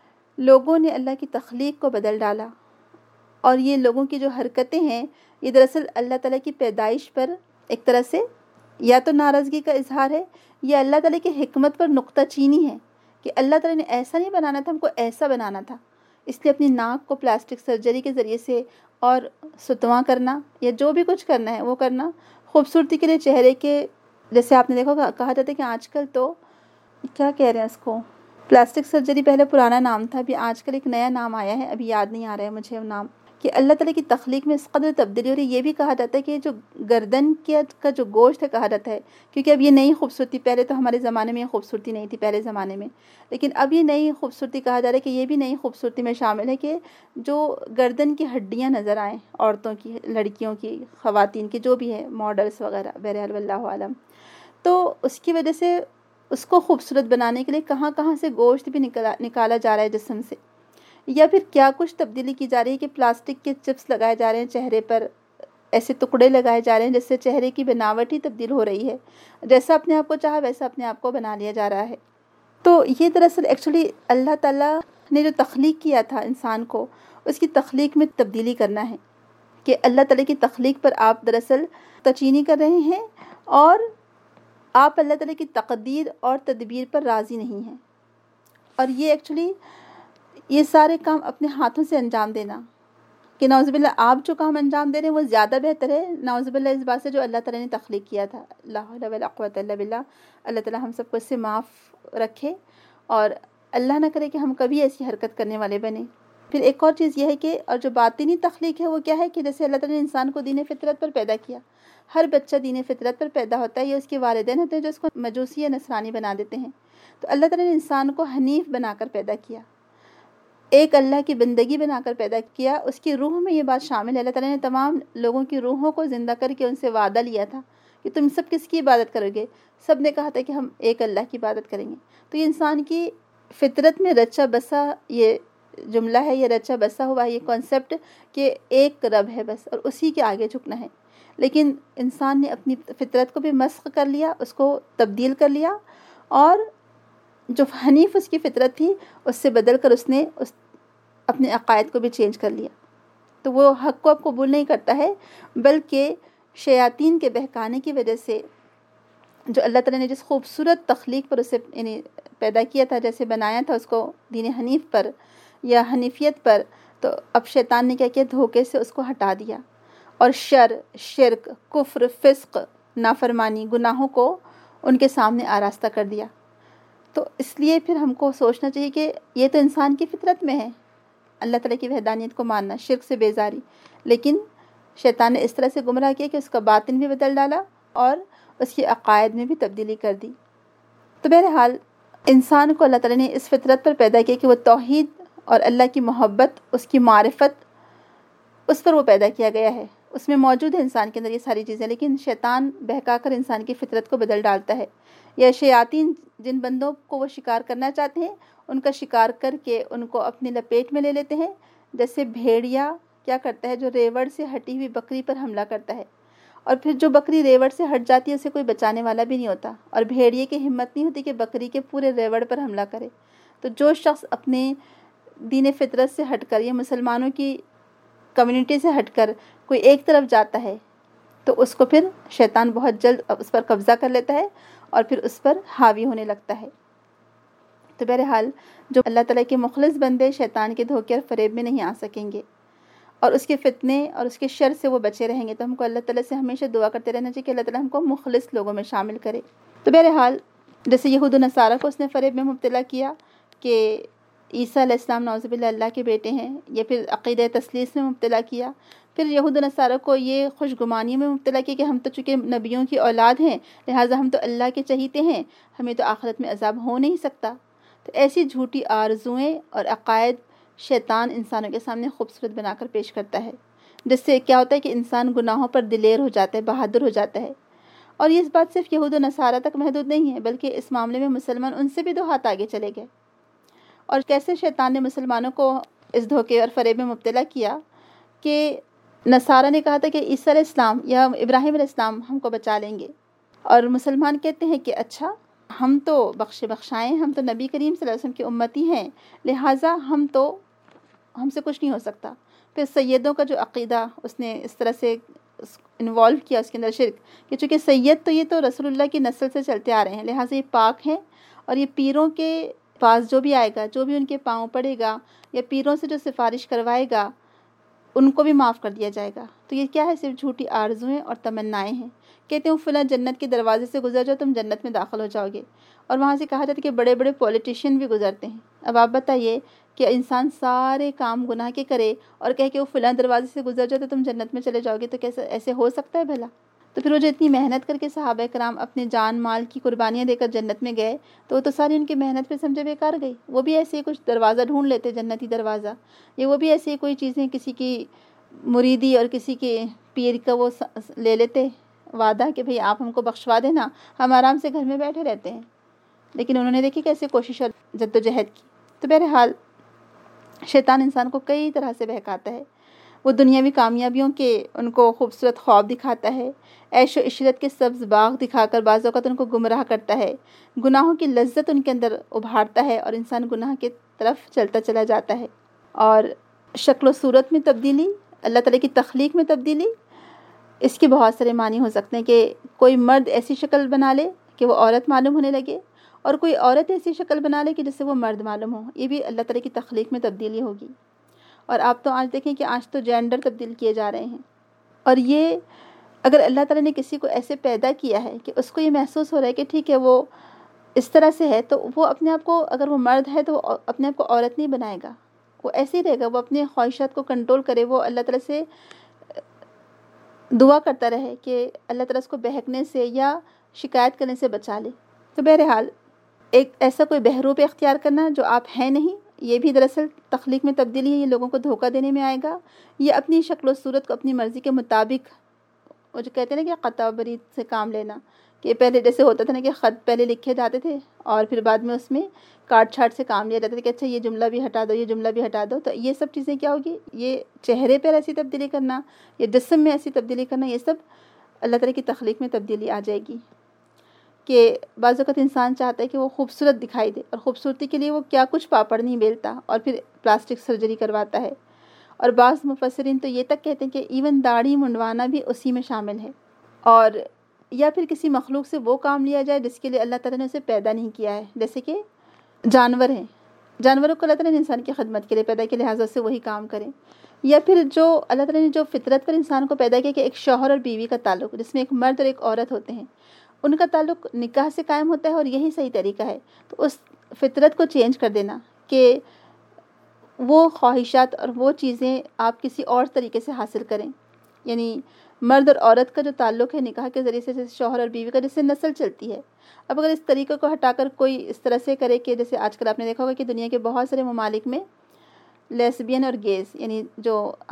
لوگوں نے اللہ کی تخلیق کو بدل ڈالا، اور یہ لوگوں کی جو حرکتیں ہیں یہ دراصل اللہ تعالیٰ کی پیدائش پر ایک طرح سے یا تو ناراضگی کا اظہار ہے، یا اللہ تعالیٰ کی حکمت پر نقطہ چینی ہے کہ اللہ تعالیٰ نے ایسا نہیں بنانا تھا، ہم کو ایسا بنانا تھا، اس لیے اپنی ناک کو پلاسٹک سرجری کے ذریعے سے اور ستواں کرنا یا جو بھی کچھ کرنا ہے وہ کرنا خوبصورتی کے لیے چہرے کے، جیسے آپ نے دیکھا کہا جاتا ہے کہ آج کل تو کیا کہہ رہے ہیں اس کو، پلاسٹک سرجری پہلے پرانا نام تھا، ابھی آج کل ایک نیا نام آیا ہے، ابھی یاد نہیں آ رہا ہے مجھے وہ نام، کہ اللہ تعالیٰ کی تخلیق میں اس قدر تبدیلی ہو رہی ہے۔ یہ بھی کہا جاتا ہے کہ جو گردن کا جو گوشت ہے کہا جاتا ہے، کیونکہ اب یہ نئی خوبصورتی، پہلے تو ہمارے زمانے میں یہ خوبصورتی نہیں تھی پہلے زمانے میں، لیکن اب یہ نئی خوبصورتی کہا جا رہا ہے کہ یہ بھی نئی خوبصورتی میں شامل ہے کہ جو گردن کی ہڈیاں نظر آئیں عورتوں کی، لڑکیوں کی، خواتین کی، جو بھی ہے ماڈلز وغیرہ، بہرحال واللہ عالم۔ تو اس کی وجہ سے اس کو خوبصورت بنانے کے لیے کہاں کہاں سے گوشت بھی نکالا جا رہا ہے جسم سے، یا پھر کیا کچھ تبدیلی کی جا رہی ہے کہ پلاسٹک کے چپس لگائے جا رہے ہیں چہرے پر، ایسے ٹکڑے لگائے جا رہے ہیں جس سے چہرے کی بناوٹ ہی تبدیل ہو رہی ہے، جیسا اپنے آپ کو چاہا ویسا اپنے آپ کو بنا لیا جا رہا ہے۔ تو یہ دراصل ایکچولی اللہ تعالیٰ نے جو تخلیق کیا تھا انسان کو، اس کی تخلیق میں تبدیلی کرنا ہے، کہ اللہ تعالیٰ کی تخلیق پر آپ دراصل تچینی کر رہے ہیں اور آپ اللہ تعالیٰ کی تقدیر اور تدبیر پر راضی نہیں ہیں، اور یہ ایکچولی یہ سارے کام اپنے ہاتھوں سے انجام دینا، کہ نعوذ باللہ آپ جو کام انجام دے رہے ہیں وہ زیادہ بہتر ہے نعوذ باللہ اس بات سے جو اللہ تعالیٰ نے تخلیق کیا تھا۔ لا حول ولا قوۃ الا باللہ۔ اللہ تعالیٰ ہم سب کو اس سے معاف رکھے، اور اللہ نہ کرے کہ ہم کبھی ایسی حرکت کرنے والے بنیں۔ پھر ایک اور چیز یہ ہے کہ اور جو باطنی تخلیق ہے وہ کیا ہے کہ جیسے اللہ تعالیٰ نے انسان کو دین فطرت پر پیدا کیا، ہر بچہ دین فطرت پر پیدا ہوتا ہے، یہ اس کے والدین ہوتے ہیں جو اس کو مجوسی یا نصرانی بنا دیتے ہیں۔ تو اللہ تعالیٰ نے انسان کو حنیف بنا کر پیدا کیا، ایک اللہ کی بندگی بنا کر پیدا کیا۔ اس کی روح میں یہ بات شامل ہے، اللہ تعالیٰ نے تمام لوگوں کی روحوں کو زندہ کر کے ان سے وعدہ لیا تھا کہ تم سب کس کی عبادت کرو گے، سب نے کہا تھا کہ ہم ایک اللہ کی عبادت کریں گے۔ تو یہ انسان کی فطرت میں رچا بسا یہ جملہ ہے، یہ رچا بسا ہوا یہ کانسیپٹ کہ ایک رب ہے بس، اور اسی کے آگے جھکنا ہے، لیکن انسان نے اپنی فطرت کو بھی مسخ کر لیا، اس کو تبدیل کر لیا، اور جو حنیف اس کی فطرت تھی اس سے بدل کر اس نے اپنے عقائد کو بھی چینج کر لیا۔ تو وہ حق کو اب قبول نہیں کرتا ہے، بلکہ شیاطین کے بہکانے کی وجہ سے جو اللہ تعالیٰ نے جس خوبصورت تخلیق پر اسے یعنی پیدا کیا تھا، جیسے بنایا تھا اس کو دین حنیف پر یا حنیفیت پر، تو اب شیطان نے کیا کیا، دھوکے سے اس کو ہٹا دیا، اور شرک، کفر، فسق، نافرمانی، گناہوں کو ان کے سامنے آراستہ کر دیا۔ تو اس لیے پھر ہم کو سوچنا چاہیے کہ یہ تو انسان کی فطرت میں ہے، اللہ تعالیٰ کی وحدانیت کو ماننا، شرک سے بیزاری، لیکن شیطان نے اس طرح سے گمراہ کیا کہ اس کا باطن بھی بدل ڈالا اور اس کی عقائد میں بھی تبدیلی کر دی۔ تو بہرحال انسان کو اللہ تعالیٰ نے اس فطرت پر پیدا کیا کہ وہ توحید اور اللہ کی محبت، اس کی معرفت، اس پر وہ پیدا کیا گیا ہے، اس میں موجود ہے انسان کے اندر یہ ساری چیزیں، لیکن شیطان بہکا کر انسان کی فطرت کو بدل ڈالتا ہے، یا شیاطین جن بندوں کو وہ شکار کرنا چاہتے ہیں ان کا شکار کر کے ان کو اپنی لپیٹ میں لے لیتے ہیں، جیسے بھیڑیا کیا کرتا ہے جو ریوڑ سے ہٹی ہوئی بکری پر حملہ کرتا ہے، اور پھر جو بکری ریوڑ سے ہٹ جاتی ہے اسے کوئی بچانے والا بھی نہیں ہوتا، اور بھیڑیے کی ہمت نہیں ہوتی کہ بکری کے پورے ریوڑ پر حملہ کرے۔ تو جو شخص اپنے دین فطرت سے ہٹ کر یا مسلمانوں کی کمیونٹی سے ہٹ کر کوئی ایک طرف جاتا ہے تو اس کو پھر شیطان بہت جلد اس پر قبضہ کر لیتا ہے اور پھر اس پر حاوی ہونے لگتا ہے۔ تو بہرحال جو اللہ تعالیٰ کے مخلص بندے شیطان کے دھوکے اور فریب میں نہیں آ سکیں گے اور اس کے فتنے اور اس کے شر سے وہ بچے رہیں گے، تو ہم کو اللہ تعالیٰ سے ہمیشہ دعا کرتے رہنا چاہیے کہ اللہ تعالیٰ ہم کو مخلص لوگوں میں شامل کرے۔ تو بہرحال جیسے یہود و نصارہ کو اس نے فریب میں مبتلا کیا کہ عیسیٰ علیہ السلام نعوذ باللہ اللہ کے بیٹے ہیں، یا پھر عقیدہ تثلیث میں مبتلا کیا، پھر یہود و نصارہ کو یہ خوش گمانی میں مبتلا کیا کہ ہم تو چونکہ نبیوں کی اولاد ہیں لہٰذا ہم تو اللہ کے چہیتے ہیں، ہمیں تو آخرت میں عذاب ہو نہیں سکتا۔ تو ایسی جھوٹی آرزوئیں اور عقائد شیطان انسانوں کے سامنے خوبصورت بنا کر پیش کرتا ہے، جس سے کیا ہوتا ہے کہ انسان گناہوں پر دلیر ہو جاتا ہے، بہادر ہو جاتا ہے۔ اور یہ بات صرف یہود و نصارہ تک محدود نہیں ہے، بلکہ اس معاملے میں مسلمان ان سے بھی 2 ہاتھ آگے چلے گئے۔ اور کیسے شیطان نے مسلمانوں کو اس دھوکے اور فریب میں مبتلا کیا کہ نصارہ نے کہا تھا کہ عیسیٰ علیہ السلام یا ابراہیم علیہ السلام ہم کو بچا لیں گے، اور مسلمان کہتے ہیں کہ اچھا ہم تو بخشائیں، ہم تو نبی کریم صلی اللہ علیہ وسلم کی امتی ہیں، لہٰذا ہم سے کچھ نہیں ہو سکتا۔ پھر سیدوں کا جو عقیدہ اس نے اس طرح سے انوالو کیا اس کے اندر شرک، کہ چونکہ سید تو یہ تو رسول اللہ کی نسل سے چلتے آ رہے ہیں لہٰذا یہ پاک ہیں، اور یہ پیروں کے پاس جو بھی آئے گا، جو بھی ان کے پاؤں پڑے گا یا پیروں سے جو سفارش کروائے گا، ان کو بھی معاف کر دیا جائے گا۔ تو یہ کیا ہے؟ صرف جھوٹی آرزویں اور تمنائیں ہیں۔ کہتے ہیں فلاں جنت کے دروازے سے گزر جاؤ، تم جنت میں داخل ہو جاؤ گے، اور وہاں سے کہا جاتا ہے کہ بڑے بڑے پولیٹیشین بھی گزرتے ہیں۔ اب آپ بتائیے کہ انسان سارے کام گناہ کے کرے اور کہے کہ وہ فلاں دروازے سے گزر جاؤ تو تم جنت میں چلے جاؤ گے، تو کیسے ایسے ہو سکتا ہے بھلا؟ تو پھر وہ جو اتنی محنت کر کے صحابہ کرام اپنے جان مال کی قربانیاں دے کر جنت میں گئے، تو وہ تو ساری ان کی محنت پہ سمجھے بیکار گئی۔ وہ بھی ایسے ہی کچھ دروازہ ڈھونڈ لیتے، جنتی دروازہ، یا وہ بھی ایسے ہی کوئی چیزیں کسی کی مریدی اور کسی کے پیر کا وہ لے لیتے وعدہ کہ بھئی آپ ہم کو بخشوا دینا، ہم آرام سے گھر میں بیٹھے رہتے ہیں۔ لیکن انہوں نے دیکھی کیسے کوشش اور جدوجہد کی۔ تو بہرحال شیطان انسان کو کئی طرح سے بہکاتا ہے۔ وہ دنیاوی کامیابیوں کے ان کو خوبصورت خواب دکھاتا ہے، عیش و عشرت کے سبز باغ دکھا کر بعض اوقات ان کو گمراہ کرتا ہے، گناہوں کی لذت ان کے اندر ابھارتا ہے اور انسان گناہ کی طرف چلتا چلا جاتا ہے۔ اور شکل و صورت میں تبدیلی، اللہ تعالیٰ کی تخلیق میں تبدیلی، اس کے بہت سارے معنی ہو سکتے ہیں کہ کوئی مرد ایسی شکل بنا لے کہ وہ عورت معلوم ہونے لگے، اور کوئی عورت ایسی شکل بنا لے کہ جس سے وہ مرد معلوم ہو۔ یہ بھی اللہ تعالیٰ کی تخلیق میں تبدیلی ہوگی۔ اور آپ تو آج دیکھیں کہ آج تو جینڈر تبدیل کیے جا رہے ہیں، اور یہ اگر اللہ تعالیٰ نے کسی کو ایسے پیدا کیا ہے کہ اس کو یہ محسوس ہو رہا ہے کہ ٹھیک ہے وہ اس طرح سے ہے، تو وہ اپنے آپ کو، اگر وہ مرد ہے تو وہ اپنے آپ کو عورت نہیں بنائے گا، وہ ایسے ہی رہے گا، وہ اپنے خواہشات کو کنٹرول کرے، وہ اللہ تعالیٰ سے دعا کرتا رہے کہ اللہ تعالیٰ اس کو بہکنے سے یا شکایت کرنے سے بچا لے۔ تو بہرحال ایک ایسا کوئی بہروپ اختیار کرنا جو آپ ہیں نہیں، یہ بھی دراصل تخلیق میں تبدیلی ہے، یہ لوگوں کو دھوکہ دینے میں آئے گا۔ یہ اپنی شکل و صورت کو اپنی مرضی کے مطابق، وہ جو کہتے ہیں نا کہ قطع برید سے کام لینا، کہ پہلے جیسے ہوتا تھا نا کہ خط پہلے لکھے جاتے تھے اور پھر بعد میں اس میں کاٹ چھاٹ سے کام لیا جاتا تھا کہ اچھا یہ جملہ بھی ہٹا دو، یہ جملہ بھی ہٹا دو۔ تو یہ سب چیزیں کیا ہوگی؟ یہ چہرے پر ایسی تبدیلی کرنا، یہ جسم میں ایسی تبدیلی کرنا، یہ سب اللہ تعالیٰ کی تخلیق میں تبدیلی آ جائے گی۔ کہ بعض اوقات انسان چاہتا ہے کہ وہ خوبصورت دکھائی دے، اور خوبصورتی کے لیے وہ کیا کچھ پاپڑ نہیں بیلتا اور پھر پلاسٹک سرجری کرواتا ہے۔ اور بعض مفسرین تو یہ تک کہتے ہیں کہ ایون داڑھی منڈوانا بھی اسی میں شامل ہے، اور یا پھر کسی مخلوق سے وہ کام لیا جائے جس کے لیے اللہ تعالیٰ نے اسے پیدا نہیں کیا ہے، جیسے کہ جانور ہیں، جانوروں کو اللہ تعالیٰ نے انسان کی خدمت کے لیے پیدا کیا، لہٰذا سے وہی کام کریں۔ یا پھر جو اللہ تعالیٰ نے جو فطرت پر انسان کو پیدا کیا کہ ایک شوہر اور بیوی کا تعلق، جس میں ایک مرد اور ایک عورت ہوتے ہیں، ان کا تعلق نکاح سے قائم ہوتا ہے، اور یہی صحیح طریقہ ہے۔ تو اس فطرت کو چینج کر دینا کہ وہ خواہشات اور وہ چیزیں آپ کسی اور طریقے سے حاصل کریں، یعنی مرد اور عورت کا جو تعلق ہے نکاح کے ذریعے سے، جیسے شوہر اور بیوی کا، جس سے نسل چلتی ہے۔ اب اگر اس طریقے کو ہٹا کر کوئی اس طرح سے کرے کہ جیسے آج کل آپ نے دیکھا ہوگا کہ دنیا کے بہت سارے ممالک میں لیسبین اور گیز، یعنی جو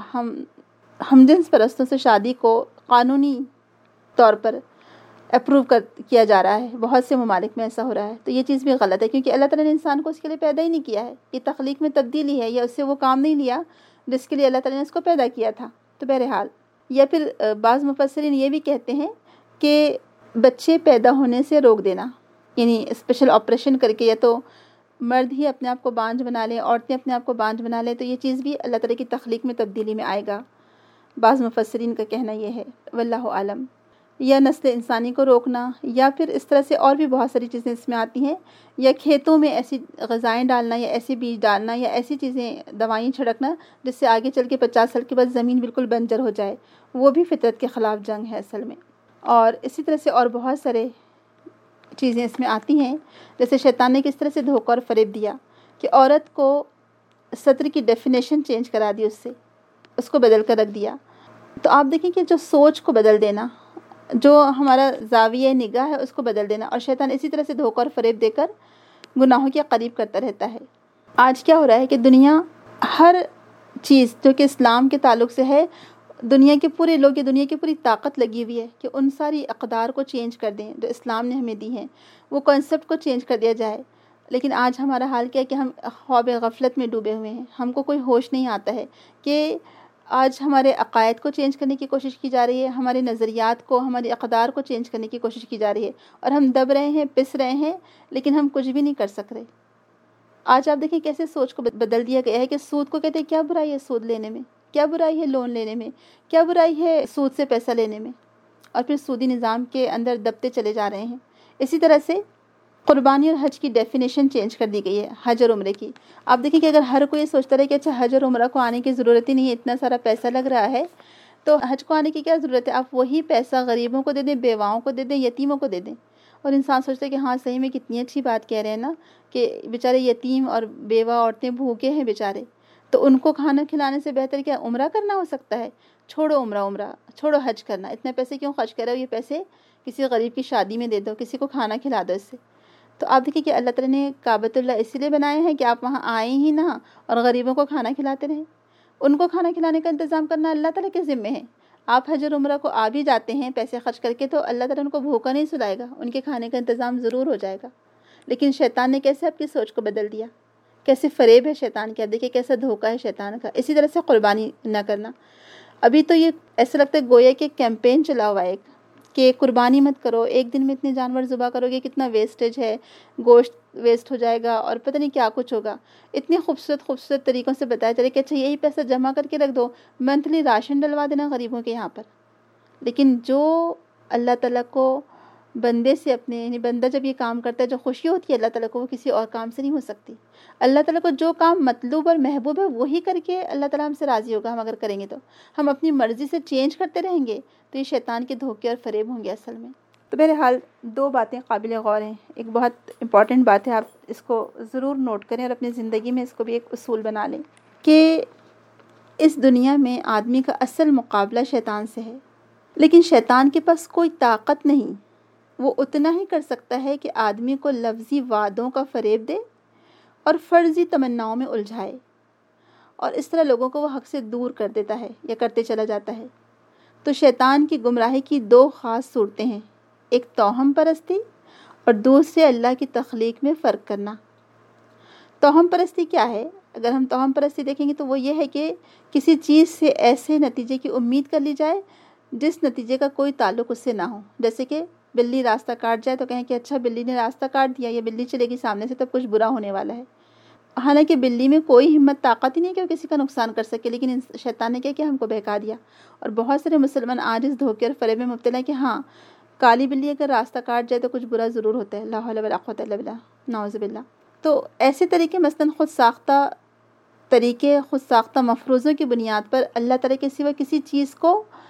ہم جنس پرستوں سے شادی کو قانونی طور پر اپروو کیا جا رہا ہے، بہت سے ممالک میں ایسا ہو رہا ہے۔ تو یہ چیز بھی غلط ہے، کیونکہ اللہ تعالیٰ نے انسان کو اس کے لیے پیدا ہی نہیں کیا ہے، یہ تخلیق میں تبدیلی ہے، یا اس سے وہ کام نہیں لیا جس کے لیے اللہ تعالیٰ نے اس کو پیدا کیا تھا۔ تو بہرحال، یا پھر بعض مفسرین یہ بھی کہتے ہیں کہ بچے پیدا ہونے سے روک دینا، یعنی اسپیشل آپریشن کر کے، یا تو مرد ہی اپنے آپ کو بانجھ بنا لیں، عورتیں اپنے آپ کو بانجھ بنا لیں، تو یہ چیز بھی اللہ تعالیٰ کی تخلیق میں تبدیلی میں آئے گا۔ بعض مفسرین کا کہنا یہ ہے، واللہ عالم۔ یا نسل انسانی کو روکنا، یا پھر اس طرح سے اور بھی بہت ساری چیزیں اس میں آتی ہیں، یا کھیتوں میں ایسی غذائیں ڈالنا، یا ایسے بیج ڈالنا، یا ایسی چیزیں دوائیں چھڑکنا جس سے آگے چل کے 50 سال کے بعد زمین بالکل بنجر ہو جائے، وہ بھی فطرت کے خلاف جنگ ہے اصل میں۔ اور اسی طرح سے اور بہت سارے چیزیں اس میں آتی ہیں، جیسے شیطان نے کس طرح سے دھوکہ اور فریب دیا کہ عورت کو سطر کی ڈیفینیشن چینج کرا دی، اس کو بدل کر رکھ دیا۔ تو آپ دیکھیں کہ جو سوچ کو بدل دینا، جو ہمارا زاویہ نگاہ ہے اس کو بدل دینا، اور شیطان اسی طرح سے دھوکہ اور فریب دے کر گناہوں کے قریب کرتا رہتا ہے۔ آج کیا ہو رہا ہے کہ دنیا ہر چیز جو کہ اسلام کے تعلق سے ہے، دنیا کے پورے لوگ، دنیا کی پوری طاقت لگی ہوئی ہے کہ ان ساری اقدار کو چینج کر دیں جو اسلام نے ہمیں دی ہیں، وہ کنسیپٹ کو چینج کر دیا جائے۔ لیکن آج ہمارا حال کیا ہے کہ ہم خواب غفلت میں ڈوبے ہوئے ہیں، ہم کو کوئی ہوش نہیں آتا ہے کہ آج ہمارے عقائد کو چینج کرنے کی کوشش کی جا رہی ہے، ہمارے نظریات کو، ہماری اقدار کو چینج کرنے کی کوشش کی جا رہی ہے، اور ہم دب رہے ہیں، پس رہے ہیں، لیکن ہم کچھ بھی نہیں کر سک رہے۔ آج آپ دیکھیں کیسے سوچ کو بدل دیا گیا ہے کہ سود کو کہتے ہیں کیا برائی ہے سود لینے میں، کیا برائی ہے لون لینے میں، کیا برائی ہے سود سے پیسہ لینے میں، اور پھر سودی نظام کے اندر دبتے چلے جا رہے ہیں۔ اسی طرح سے قربانی اور حج کی ڈیفینیشن چینج کر دی گئی ہے حج اور عمرے کی. آپ دیکھیں کہ اگر ہر کوئی سوچتا رہے کہ اچھا حج اور عمرہ کو آنے کی ضرورت ہی نہیں ہے، اتنا سارا پیسہ لگ رہا ہے، تو حج کو آنے کی کیا ضرورت ہے؟ آپ وہی پیسہ غریبوں کو دے دیں، بیواؤں کو دے دیں، یتیموں کو دے دیں. اور انسان سوچتا ہے کہ ہاں صحیح میں کتنی اچھی بات کہہ رہے ہیں نا، کہ بیچارے یتیم اور بیوہ عورتیں بھوکے ہیں بیچارے، تو ان کو کھانا کھلانے سے بہتر کیا عمرہ کرنا ہو سکتا ہے؟ چھوڑو عمرہ چھوڑو حج کرنا، اتنے پیسے کیوں خرچ کر رہے ہو؟ یہ پیسے کسی غریب کی شادی میں دے دو، کسی کو کھانا کھلا دو اس سے. تو آپ دیکھیں کہ اللہ تعالیٰ نے کعبۃ اللہ اسی لیے بنائے ہیں کہ آپ وہاں آئیں ہی نہ اور غریبوں کو کھانا کھلاتے رہیں. ان کو کھانا کھلانے کا انتظام کرنا اللہ تعالیٰ کے ذمے ہے. آپ حج اور عمرہ کو آ بھی جاتے ہیں پیسے خرچ کر کے، تو اللہ تعالیٰ ان کو بھوکا نہیں سلائے گا، ان کے کھانے کا انتظام ضرور ہو جائے گا. لیکن شیطان نے کیسے آپ کی سوچ کو بدل دیا، کیسے فریب ہے شیطان کا، دیکھیں کیسا دھوکہ ہے شیطان کا. اسی طرح سے قربانی نہ کرنا. ابھی تو یہ ایسا لگتا ہے گویا کہ کیمپین چلا ہوا ہے ایک، کہ قربانی مت کرو، ایک دن میں اتنے جانور ذبح کرو گے کتنا ویسٹیج ہے، گوشت ویسٹ ہو جائے گا اور پتہ نہیں کیا کچھ ہوگا. اتنے خوبصورت طریقوں سے بتایا چلے کہ اچھا یہی پیسہ جمع کر کے رکھ دو، منتھلی راشن ڈلوا دینا غریبوں کے یہاں پر. لیکن جو اللہ تعالیٰ کو بندے سے اپنے، یعنی بندہ جب یہ کام کرتا ہے جو خوشی ہوتی ہے اللہ تعالیٰ کو، وہ کسی اور کام سے نہیں ہو سکتی. اللہ تعالیٰ کو جو کام مطلوب اور محبوب ہے وہی کر کے اللہ تعالیٰ ہم سے راضی ہوگا. ہم اگر کریں گے تو ہم اپنی مرضی سے چینج کرتے رہیں گے تو یہ شیطان کے دھوکے اور فریب ہوں گے اصل میں. تو بہرحال 2 باتیں قابل غور ہیں. ایک بہت امپورٹنٹ بات ہے، آپ اس کو ضرور نوٹ کریں اور اپنی زندگی میں اس کو بھی ایک اصول بنا لیں، کہ اس دنیا میں آدمی کا اصل مقابلہ شیطان سے ہے. لیکن شیطان کے پاس کوئی طاقت نہیں، وہ اتنا ہی کر سکتا ہے کہ آدمی کو لفظی وعدوں کا فریب دے اور فرضی تمناؤں میں الجھائے، اور اس طرح لوگوں کو وہ حق سے دور کر دیتا ہے یا کرتے چلا جاتا ہے. تو شیطان کی گمراہی کی 2 خاص صورتیں ہیں، ایک توہم پرستی اور دوسرے اللہ کی تخلیق میں فرق کرنا. توہم پرستی کیا ہے؟ اگر ہم توہم پرستی دیکھیں گے تو وہ یہ ہے کہ کسی چیز سے ایسے نتیجے کی امید کر لی جائے جس نتیجے کا کوئی تعلق اس سے نہ ہو. جیسے کہ بلی راستہ کاٹ جائے تو کہیں کہ اچھا بلی نے راستہ کاٹ دیا، یا بلی چلے گی سامنے سے تب کچھ برا ہونے والا ہے. حالانکہ بلی میں کوئی ہمت طاقت ہی نہیں کہ وہ کسی کا نقصان کر سکے، لیکن شیطان نے کیا ہم کو بہکا دیا. اور بہت سارے مسلمان آج اس دھوکے اور فریب میں مبتلا ہیں کہ ہاں کالی بلی اگر راستہ کاٹ جائے تو کچھ برا ضرور ہوتا ہے. لا حول ولا قوت الا باللہ، نعوذ باللہ. تو ایسے طریقے مثلاً خود ساختہ مفروضوں کی بنیاد پر اللہ تعالیٰ کے سوا کسی چیز کو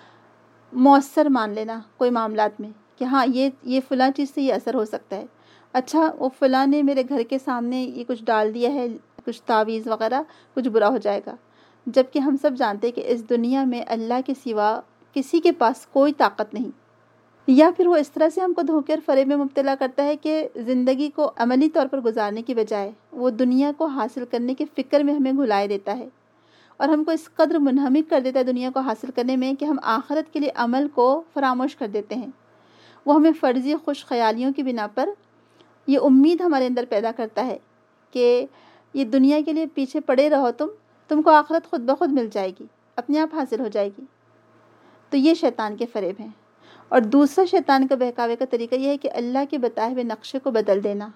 مؤثر مان لینا کوئی معاملات میں، کہ ہاں یہ فلاں چیز سے یہ اثر ہو سکتا ہے. اچھا وہ فلاں نے میرے گھر کے سامنے یہ کچھ ڈال دیا ہے، کچھ تعویذ وغیرہ، کچھ برا ہو جائے گا. جبکہ ہم سب جانتے ہیں کہ اس دنیا میں اللہ کے سوا کسی کے پاس کوئی طاقت نہیں. یا پھر وہ اس طرح سے ہم کو دھوکے اور فریب میں مبتلا کرتا ہے کہ زندگی کو عملی طور پر گزارنے کی بجائے وہ دنیا کو حاصل کرنے کی فکر میں ہمیں گھلائے دیتا ہے، اور ہم کو اس قدر منہمک کر دیتا ہے دنیا کو حاصل کرنے میں کہ ہم آخرت کے لیے عمل کو فراموش کر دیتے ہیں. وہ ہمیں فرضی خوش خیالیوں کی بنا پر یہ امید ہمارے اندر پیدا کرتا ہے کہ یہ دنیا کے لیے پیچھے پڑے رہو، تم کو آخرت خود بخود مل جائے گی، اپنے آپ حاصل ہو جائے گی. تو یہ شیطان کے فریب ہیں. اور دوسرا شیطان کا بہکاوے کا طریقہ یہ ہے کہ اللہ کے بتائے ہوئے نقشے کو بدل دینا،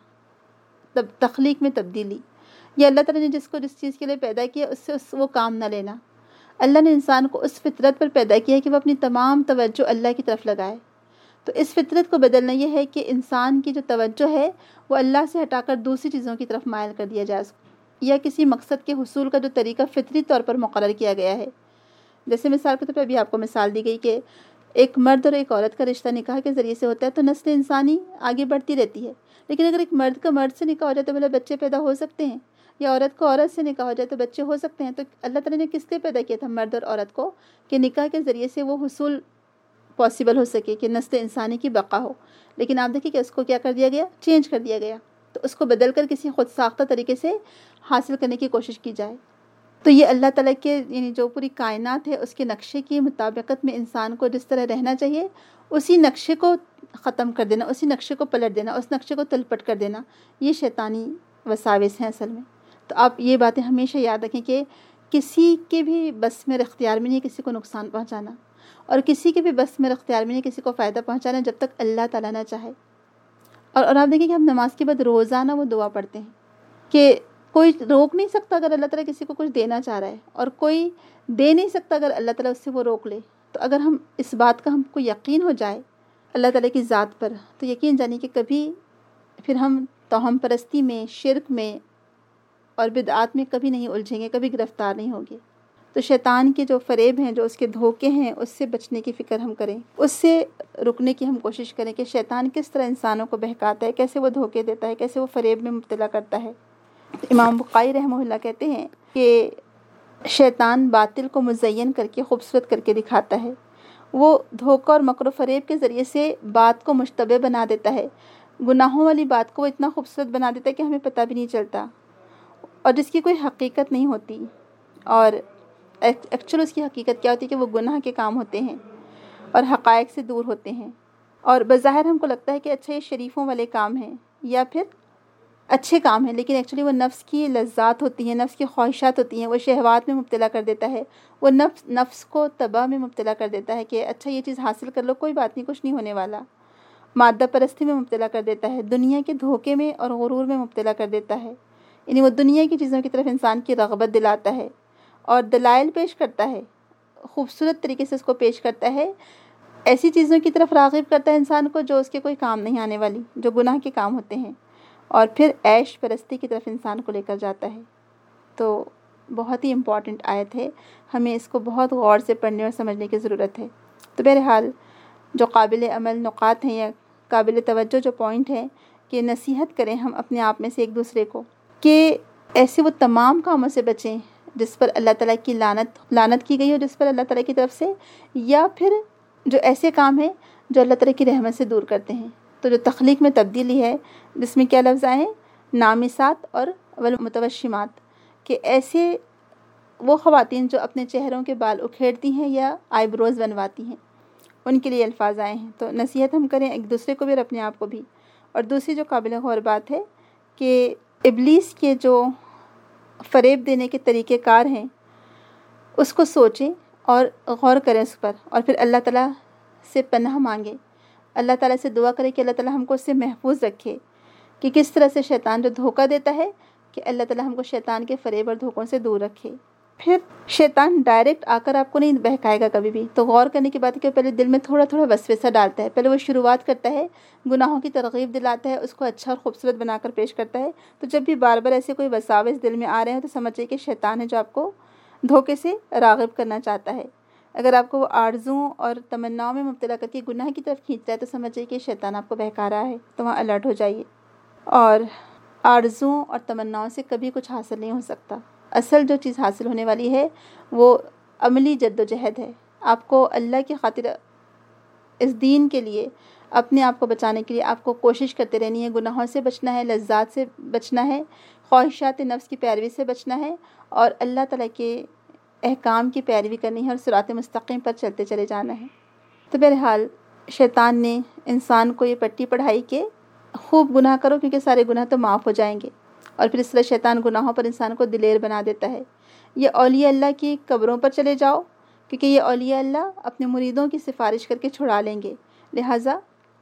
تخلیق میں تبدیلی، یا اللہ تعالیٰ نے جس چیز کے لیے پیدا کیا اس سے وہ کام نہ لینا. اللہ نے انسان کو اس فطرت پر پیدا کیا ہے کہ وہ اپنی تمام توجہ اللہ کی طرف لگائے. تو اس فطرت کو بدلنا یہ ہے کہ انسان کی جو توجہ ہے وہ اللہ سے ہٹا کر دوسری چیزوں کی طرف مائل کر دیا جائے، یا کسی مقصد کے حصول کا جو طریقہ فطری طور پر مقرر کیا گیا ہے. جیسے مثال کے طور پر ابھی آپ کو مثال دی گئی کہ ایک مرد اور ایک عورت کا رشتہ نکاح کے ذریعے سے ہوتا ہے تو نسل انسانی آگے بڑھتی رہتی ہے. لیکن اگر ایک مرد کا مرد سے نکاح ہو جائے تو بھلا بچے پیدا ہو سکتے ہیں، یا عورت کو عورت سے نکاح ہو جائے تو بچے ہو سکتے ہیں. تو اللہ تعالیٰ نے کس لیے پیدا کیا تھا مرد اور عورت کو؟ کہ نکاح کے ذریعے سے وہ حصول پاسبل ہو سکے کہ نسل انسانی کی بقا ہو. لیکن آپ دیکھیں کہ اس کو کیا کر دیا گیا؟ چینج کر دیا گیا. تو اس کو بدل کر کسی خود ساختہ طریقے سے حاصل کرنے کی کوشش کی جائے. تو یہ اللہ تعالیٰ کے یعنی جو پوری کائنات ہے اس کے نقشے کی مطابقت میں انسان کو جس طرح رہنا چاہیے اسی نقشے کو ختم کر دینا، اسی نقشے کو پلٹ دینا، اس نقشے کو تلپٹ کر دینا، یہ شیطانی وساوس ہیں اصل میں. تو آپ یہ باتیں ہمیشہ یاد رکھیں کہ کسی کے بھی بس میں اختیار میں نہیں کسی کو نقصان پہنچانا، اور کسی کے بھی بس میں اختیار میں نہیں کسی کو فائدہ پہنچانا جب تک اللہ تعالیٰ نہ چاہے. اور آپ دیکھیں کہ ہم نماز کے بعد روزانہ وہ دعا پڑھتے ہیں کہ کوئی روک نہیں سکتا اگر اللہ تعالیٰ کسی کو کچھ دینا چاہ رہا ہے، اور کوئی دے نہیں سکتا اگر اللہ تعالیٰ اس سے وہ روک لے. تو اگر ہم اس بات کا ہم کو یقین ہو جائے اللہ تعالیٰ کی ذات پر، تو یقین جانی کہ کبھی پھر ہم توہم پرستی میں، شرک میں اور بدعات میں کبھی نہیں الجھیں گے، کبھی گرفتار نہیں ہوں گے۔ تو شیطان کے جو فریب ہیں، جو اس کے دھوکے ہیں، اس سے بچنے کی فکر ہم کریں، اس سے رکنے کی ہم کوشش کریں کہ شیطان کس طرح انسانوں کو بہکاتا ہے، کیسے وہ دھوکے دیتا ہے، کیسے وہ فریب میں مبتلا کرتا ہے۔ امام بخاری رحمہ اللہ کہتے ہیں کہ شیطان باطل کو مزین کر کے خوبصورت کر کے دکھاتا ہے۔ وہ دھوکہ اور مکر و فریب کے ذریعے سے بات کو مشتبہ بنا دیتا ہے، گناہوں والی بات کو وہ اتنا خوبصورت بنا دیتا ہے کہ ہمیں پتہ بھی نہیں چلتا، اور جس کی کوئی حقیقت نہیں ہوتی، اور ایکچوئل اس کی حقیقت کیا ہوتی ہے کہ وہ گناہ کے کام ہوتے ہیں اور حقائق سے دور ہوتے ہیں، اور بظاہر ہم کو لگتا ہے کہ اچھا یہ شریفوں والے کام ہیں یا پھر اچھے کام ہیں، لیکن ایکچولی وہ نفس کی لذات ہوتی ہیں، نفس کی خواہشات ہوتی ہیں، وہ شہوات میں مبتلا کر دیتا ہے، وہ نفس کو تباہ میں مبتلا کر دیتا ہے کہ اچھا یہ چیز حاصل کر لو، کوئی بات نہیں، کچھ نہیں ہونے والا، مادہ پرستی میں مبتلا کر دیتا ہے، دنیا کے دھوکے میں اور غرور میں مبتلا کر دیتا ہے، یعنی وہ دنیا کی چیزوں کی طرف انسان کی رغبت دلاتا ہے اور دلائل پیش کرتا ہے، خوبصورت طریقے سے اس کو پیش کرتا ہے، ایسی چیزوں کی طرف راغب کرتا ہے انسان کو جو اس کے کوئی کام نہیں آنے والی، جو گناہ کے کام ہوتے ہیں، اور پھر عیش پرستی کی طرف انسان کو لے کر جاتا ہے۔ تو بہت ہی امپورٹنٹ آیت ہے، ہمیں اس کو بہت غور سے پڑھنے اور سمجھنے کی ضرورت ہے۔ تو بہرحال جو قابل عمل نقاط ہیں یا قابل توجہ جو پوائنٹ ہے کہ نصیحت کریں ہم اپنے آپ میں سے ایک دوسرے کو کہ ایسے وہ تمام کاموں سے بچیں جس پر اللہ تعالیٰ کی لعنت کی گئی ہو، جس پر اللہ تعالیٰ کی طرف سے، یا پھر جو ایسے کام ہیں جو اللہ تعالیٰ کی رحمت سے دور کرتے ہیں۔ تو جو تخلیق میں تبدیلی ہے، جس میں کیا لفظ آئے ہیں، نامسات اور والمتوشمات، کہ ایسے وہ خواتین جو اپنے چہروں کے بال اکھیڑتی ہیں یا آئی بروز بنواتی ہیں، ان کے لیے الفاظ آئے ہیں۔ تو نصیحت ہم کریں ایک دوسرے کو بھی اور اپنے آپ کو بھی۔ اور دوسری جو قابل غور بات ہے کہ ابلیس کے جو فریب دینے کے طریقہ کار ہیں اس کو سوچیں اور غور کریں اس پر، اور پھر اللہ تعالیٰ سے پناہ مانگیں، اللہ تعالیٰ سے دعا کریں کہ اللہ تعالیٰ ہم کو اس سے محفوظ رکھے کہ کس طرح سے شیطان جو دھوکہ دیتا ہے، کہ اللہ تعالیٰ ہم کو شیطان کے فریب اور دھوکوں سے دور رکھے۔ پھر شیطان ڈائریکٹ آ کر آپ کو نہیں بہکائے گا کبھی بھی، تو غور کرنے کی بات ہے کہ پہلے دل میں تھوڑا تھوڑا وسوسہ ڈالتا ہے، پہلے وہ شروعات کرتا ہے، گناہوں کی ترغیب دلاتا ہے، اس کو اچھا اور خوبصورت بنا کر پیش کرتا ہے۔ تو جب بھی بار بار ایسے کوئی وساوس دل میں آ رہے ہیں تو سمجھئے کہ شیطان ہے جو آپ کو دھوکے سے راغب کرنا چاہتا ہے۔ اگر آپ کو وہ آرزوؤں اور تمناؤں میں مبتلا کر کے گناہ کی طرف کھینچتا ہے تو سمجھئے کہ شیطان آپ کو بہکا رہا ہے، تو وہاں الرٹ ہو جائیے۔ اور آرزوؤں اور تمناؤں سے کبھی کچھ حاصل نہیں ہو سکتا، اصل جو چیز حاصل ہونے والی ہے وہ عملی جد و جہد ہے۔ آپ کو اللہ کی خاطر اس دین کے لیے، اپنے آپ کو بچانے کے لیے آپ کو کوشش کرتے رہنی ہے، گناہوں سے بچنا ہے، لذات سے بچنا ہے، خواہشات نفس کی پیروی سے بچنا ہے، اور اللہ تعالیٰ کے احکام کی پیروی کرنی ہے اور صراط مستقیم پر چلتے چلے جانا ہے۔ تو بہرحال شیطان نے انسان کو یہ پٹی پڑھائی کہ خوب گناہ کرو کیونکہ سارے گناہ تو معاف ہو جائیں گے، اور پھر اس طرح شیطان گناہوں پر انسان کو دلیر بنا دیتا ہے۔ یہ اولیاء اللہ کی قبروں پر چلے جاؤ کیونکہ یہ اولیاء اللہ اپنے مریدوں کی سفارش کر کے چھڑا لیں گے، لہٰذا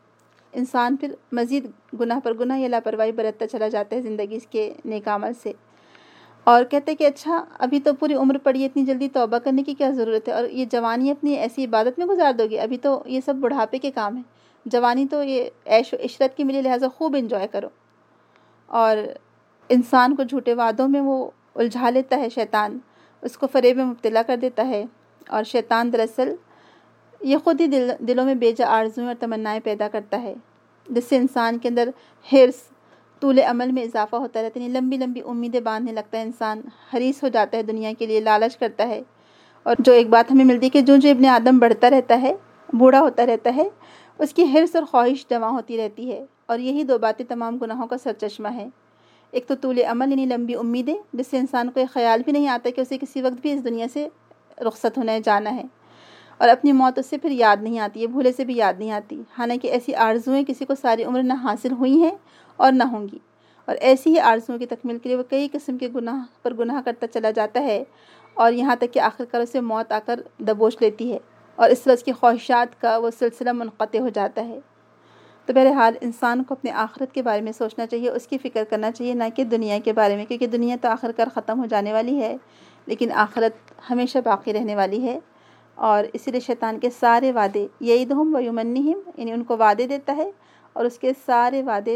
انسان پھر مزید گناہ پر گناہ یا لاپرواہی برتتا چلا جاتا ہے زندگی اس کے نیک عمل سے، اور کہتے ہیں کہ اچھا ابھی تو پوری عمر پڑی ہے، اتنی جلدی توبہ کرنے کی کیا ضرورت ہے، اور یہ جوانی اپنی ایسی عبادت میں گزار دو گی، ابھی تو یہ سب بڑھاپے کے کام ہیں، جوانی تو یہ عیش و عشرت کی ملی، لہٰذا خوب انجوائے کرو۔ اور انسان کو جھوٹے وعدوں میں وہ الجھا لیتا ہے شیطان، اس کو فریب میں مبتلا کر دیتا ہے، اور شیطان دراصل یہ خود ہی دلوں میں بے جا آرزویں اور تمنائیں پیدا کرتا ہے، جس سے انسان کے اندر حرص، طول عمل میں اضافہ ہوتا رہتا ہے، یعنی لمبی لمبی امیدیں باندھنے لگتا ہے انسان، حریص ہو جاتا ہے دنیا کے لیے، لالچ کرتا ہے۔ اور جو ایک بات ہمیں ملتی ہے کہ جو ابن آدم بڑھتا رہتا ہے، بوڑھا ہوتا رہتا ہے، اس کی حرص اور خواہش جمع ہوتی رہتی ہے، اور یہی دو باتیں تمام گناہوں کا سرچشمہ ہے۔ ایک تو طول عمل یعنی لمبی امیدیں، جس سے انسان کو یہ خیال بھی نہیں آتا کہ اسے کسی وقت بھی اس دنیا سے رخصت ہونا ہے، جانا ہے، اور اپنی موت اس سے پھر یاد نہیں آتی ہے، بھولے سے بھی یاد نہیں آتی، حالانکہ ایسی آرزوئیں کسی کو ساری عمر نہ حاصل ہوئی ہیں اور نہ ہوں گی، اور ایسی ہی آرزوؤں کی تکمیل کے لیے وہ کئی قسم کے گناہ پر گناہ کرتا چلا جاتا ہے، اور یہاں تک کہ آخرکار اسے موت آ کر دبوچ لیتی ہے، اور اس طرح اس کی خواہشات کا وہ سلسلہ منقطع ہو جاتا ہے۔ تو بہرحال انسان کو اپنے آخرت کے بارے میں سوچنا چاہیے، اس کی فکر کرنا چاہیے، نہ کہ دنیا کے بارے میں، کیونکہ دنیا تو آخرکار ختم ہو جانے والی ہے، لیکن آخرت ہمیشہ باقی رہنے والی ہے۔ اور اسی لیے شیطان کے سارے وعدے یعیدہم ویمنیہم، یعنی ان کو وعدے دیتا ہے، اور اس کے سارے وعدے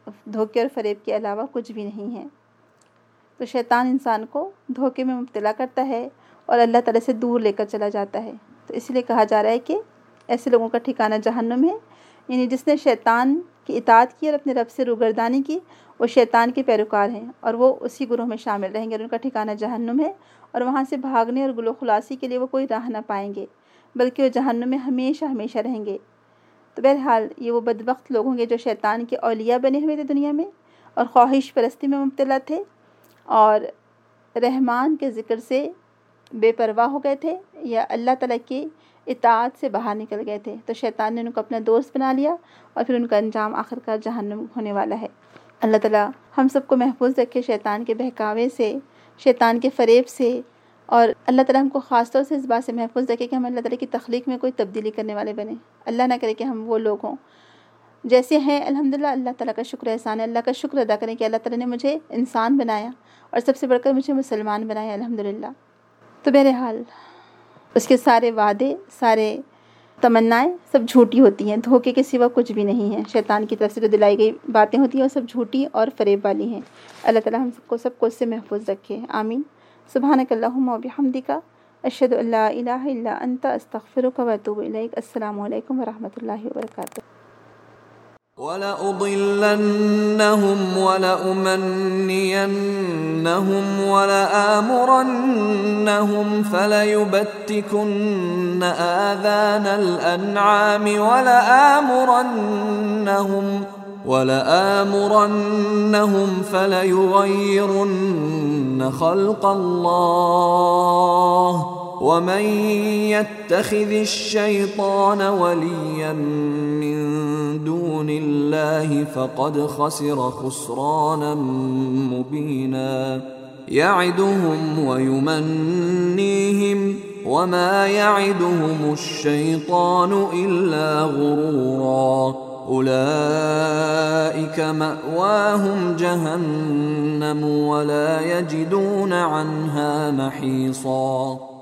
دھوکے اور فریب کے علاوہ کچھ بھی نہیں ہے۔ تو شیطان انسان کو دھوکے میں مبتلا کرتا ہے اور اللہ تعالیٰ سے دور لے کر چلا جاتا ہے۔ تو اس لیے کہا جا رہا ہے کہ ایسے لوگوں کا ٹھکانہ جہنم ہے، یعنی جس نے شیطان کی اطاعت کی اور اپنے رب سے روگردانی کی، وہ شیطان کے پیروکار ہیں اور وہ اسی گروہ میں شامل رہیں گے اور ان کا ٹھکانہ جہنم ہے، اور وہاں سے بھاگنے اور گلو خلاصی کے لیے وہ کوئی راہ نہ پائیں گے، بلکہ وہ جہنم میں ہمیشہ ہمیشہ رہیں گے۔ تو بہرحال یہ وہ بدبخت لوگ ہوں گے جو شیطان کے اولیاء بنے ہوئے تھے دنیا میں اور خواہش پرستی میں مبتلا تھے اور رحمان کے ذکر سے بے پرواہ ہو گئے تھے یا اللہ تعالیٰ کی اطاعت سے باہر نکل گئے تھے۔ تو شیطان نے ان کو اپنا دوست بنا لیا اور پھر ان کا انجام آخرکار جہنم ہونے والا ہے۔ اللہ تعالیٰ ہم سب کو محفوظ رکھے شیطان کے بہکاوے سے، شیطان کے فریب سے، اور اللہ تعالیٰ ہم کو خاص طور سے اس بات سے محفوظ رکھے کہ ہم اللہ تعالیٰ کی تخلیق میں کوئی تبدیلی کرنے والے بنیں۔ اللہ نہ کرے کہ ہم وہ لوگ ہوں جیسے ہیں۔ الحمدللہ اللہ تعالیٰ کا شکر احسان ہے، اللہ کا شکر ادا کریں کہ اللہ تعالیٰ نے مجھے انسان بنایا اور سب سے بڑھ کر مجھے مسلمان بنایا، الحمدللہ۔ تو بہرحال اس کے سارے وعدے، سارے تمنائیں سب جھوٹی ہوتی ہیں، دھوکے کے سوا کچھ بھی نہیں ہیں۔ شیطان کی طرف سے جو دلائی گئی باتیں ہوتی ہیں وہ سب جھوٹی اور فریب والی ہیں۔ اللہ تعالیٰ ہم سب کو اس سے محفوظ رکھے، آمین۔ سبحانک اللہم و بحمدک، اشہد ان لا الہ الا انت، استغفرک و اتوب الیک۔ السلام علیکم ورحمۃ اللہ وبرکاتہ۔ وَلَأُضِلَّنَّهُمْ وَلَأُمَنِّيَنَّهُمْ وَلَآمُرَنَّهُمْ فَلَيُبَتِّكُنَّ آذَانَ الْأَنْعَامِ وَلَآمُرَنَّهُمْ فَلَيُغَيِّرُنَّ خَلْقَ اللَّهِ وَمَن يَتَّخِذِ الشَّيْطَانَ وَلِيًّا مِّن دُونِ اللَّهِ فَقَدْ خَسِرَ خُسْرَانًا مُّبِينًا يَعِدُهُمْ وَيُمَنِّيهِمْ وَمَا يَعِدُهُمُ الشَّيْطَانُ إِلَّا غُرُورًا أُولَئِكَ مَأْوَاهُمْ جَهَنَّمُ وَلَا يَجِدُونَ عَنْهَا مَحِيصًا۔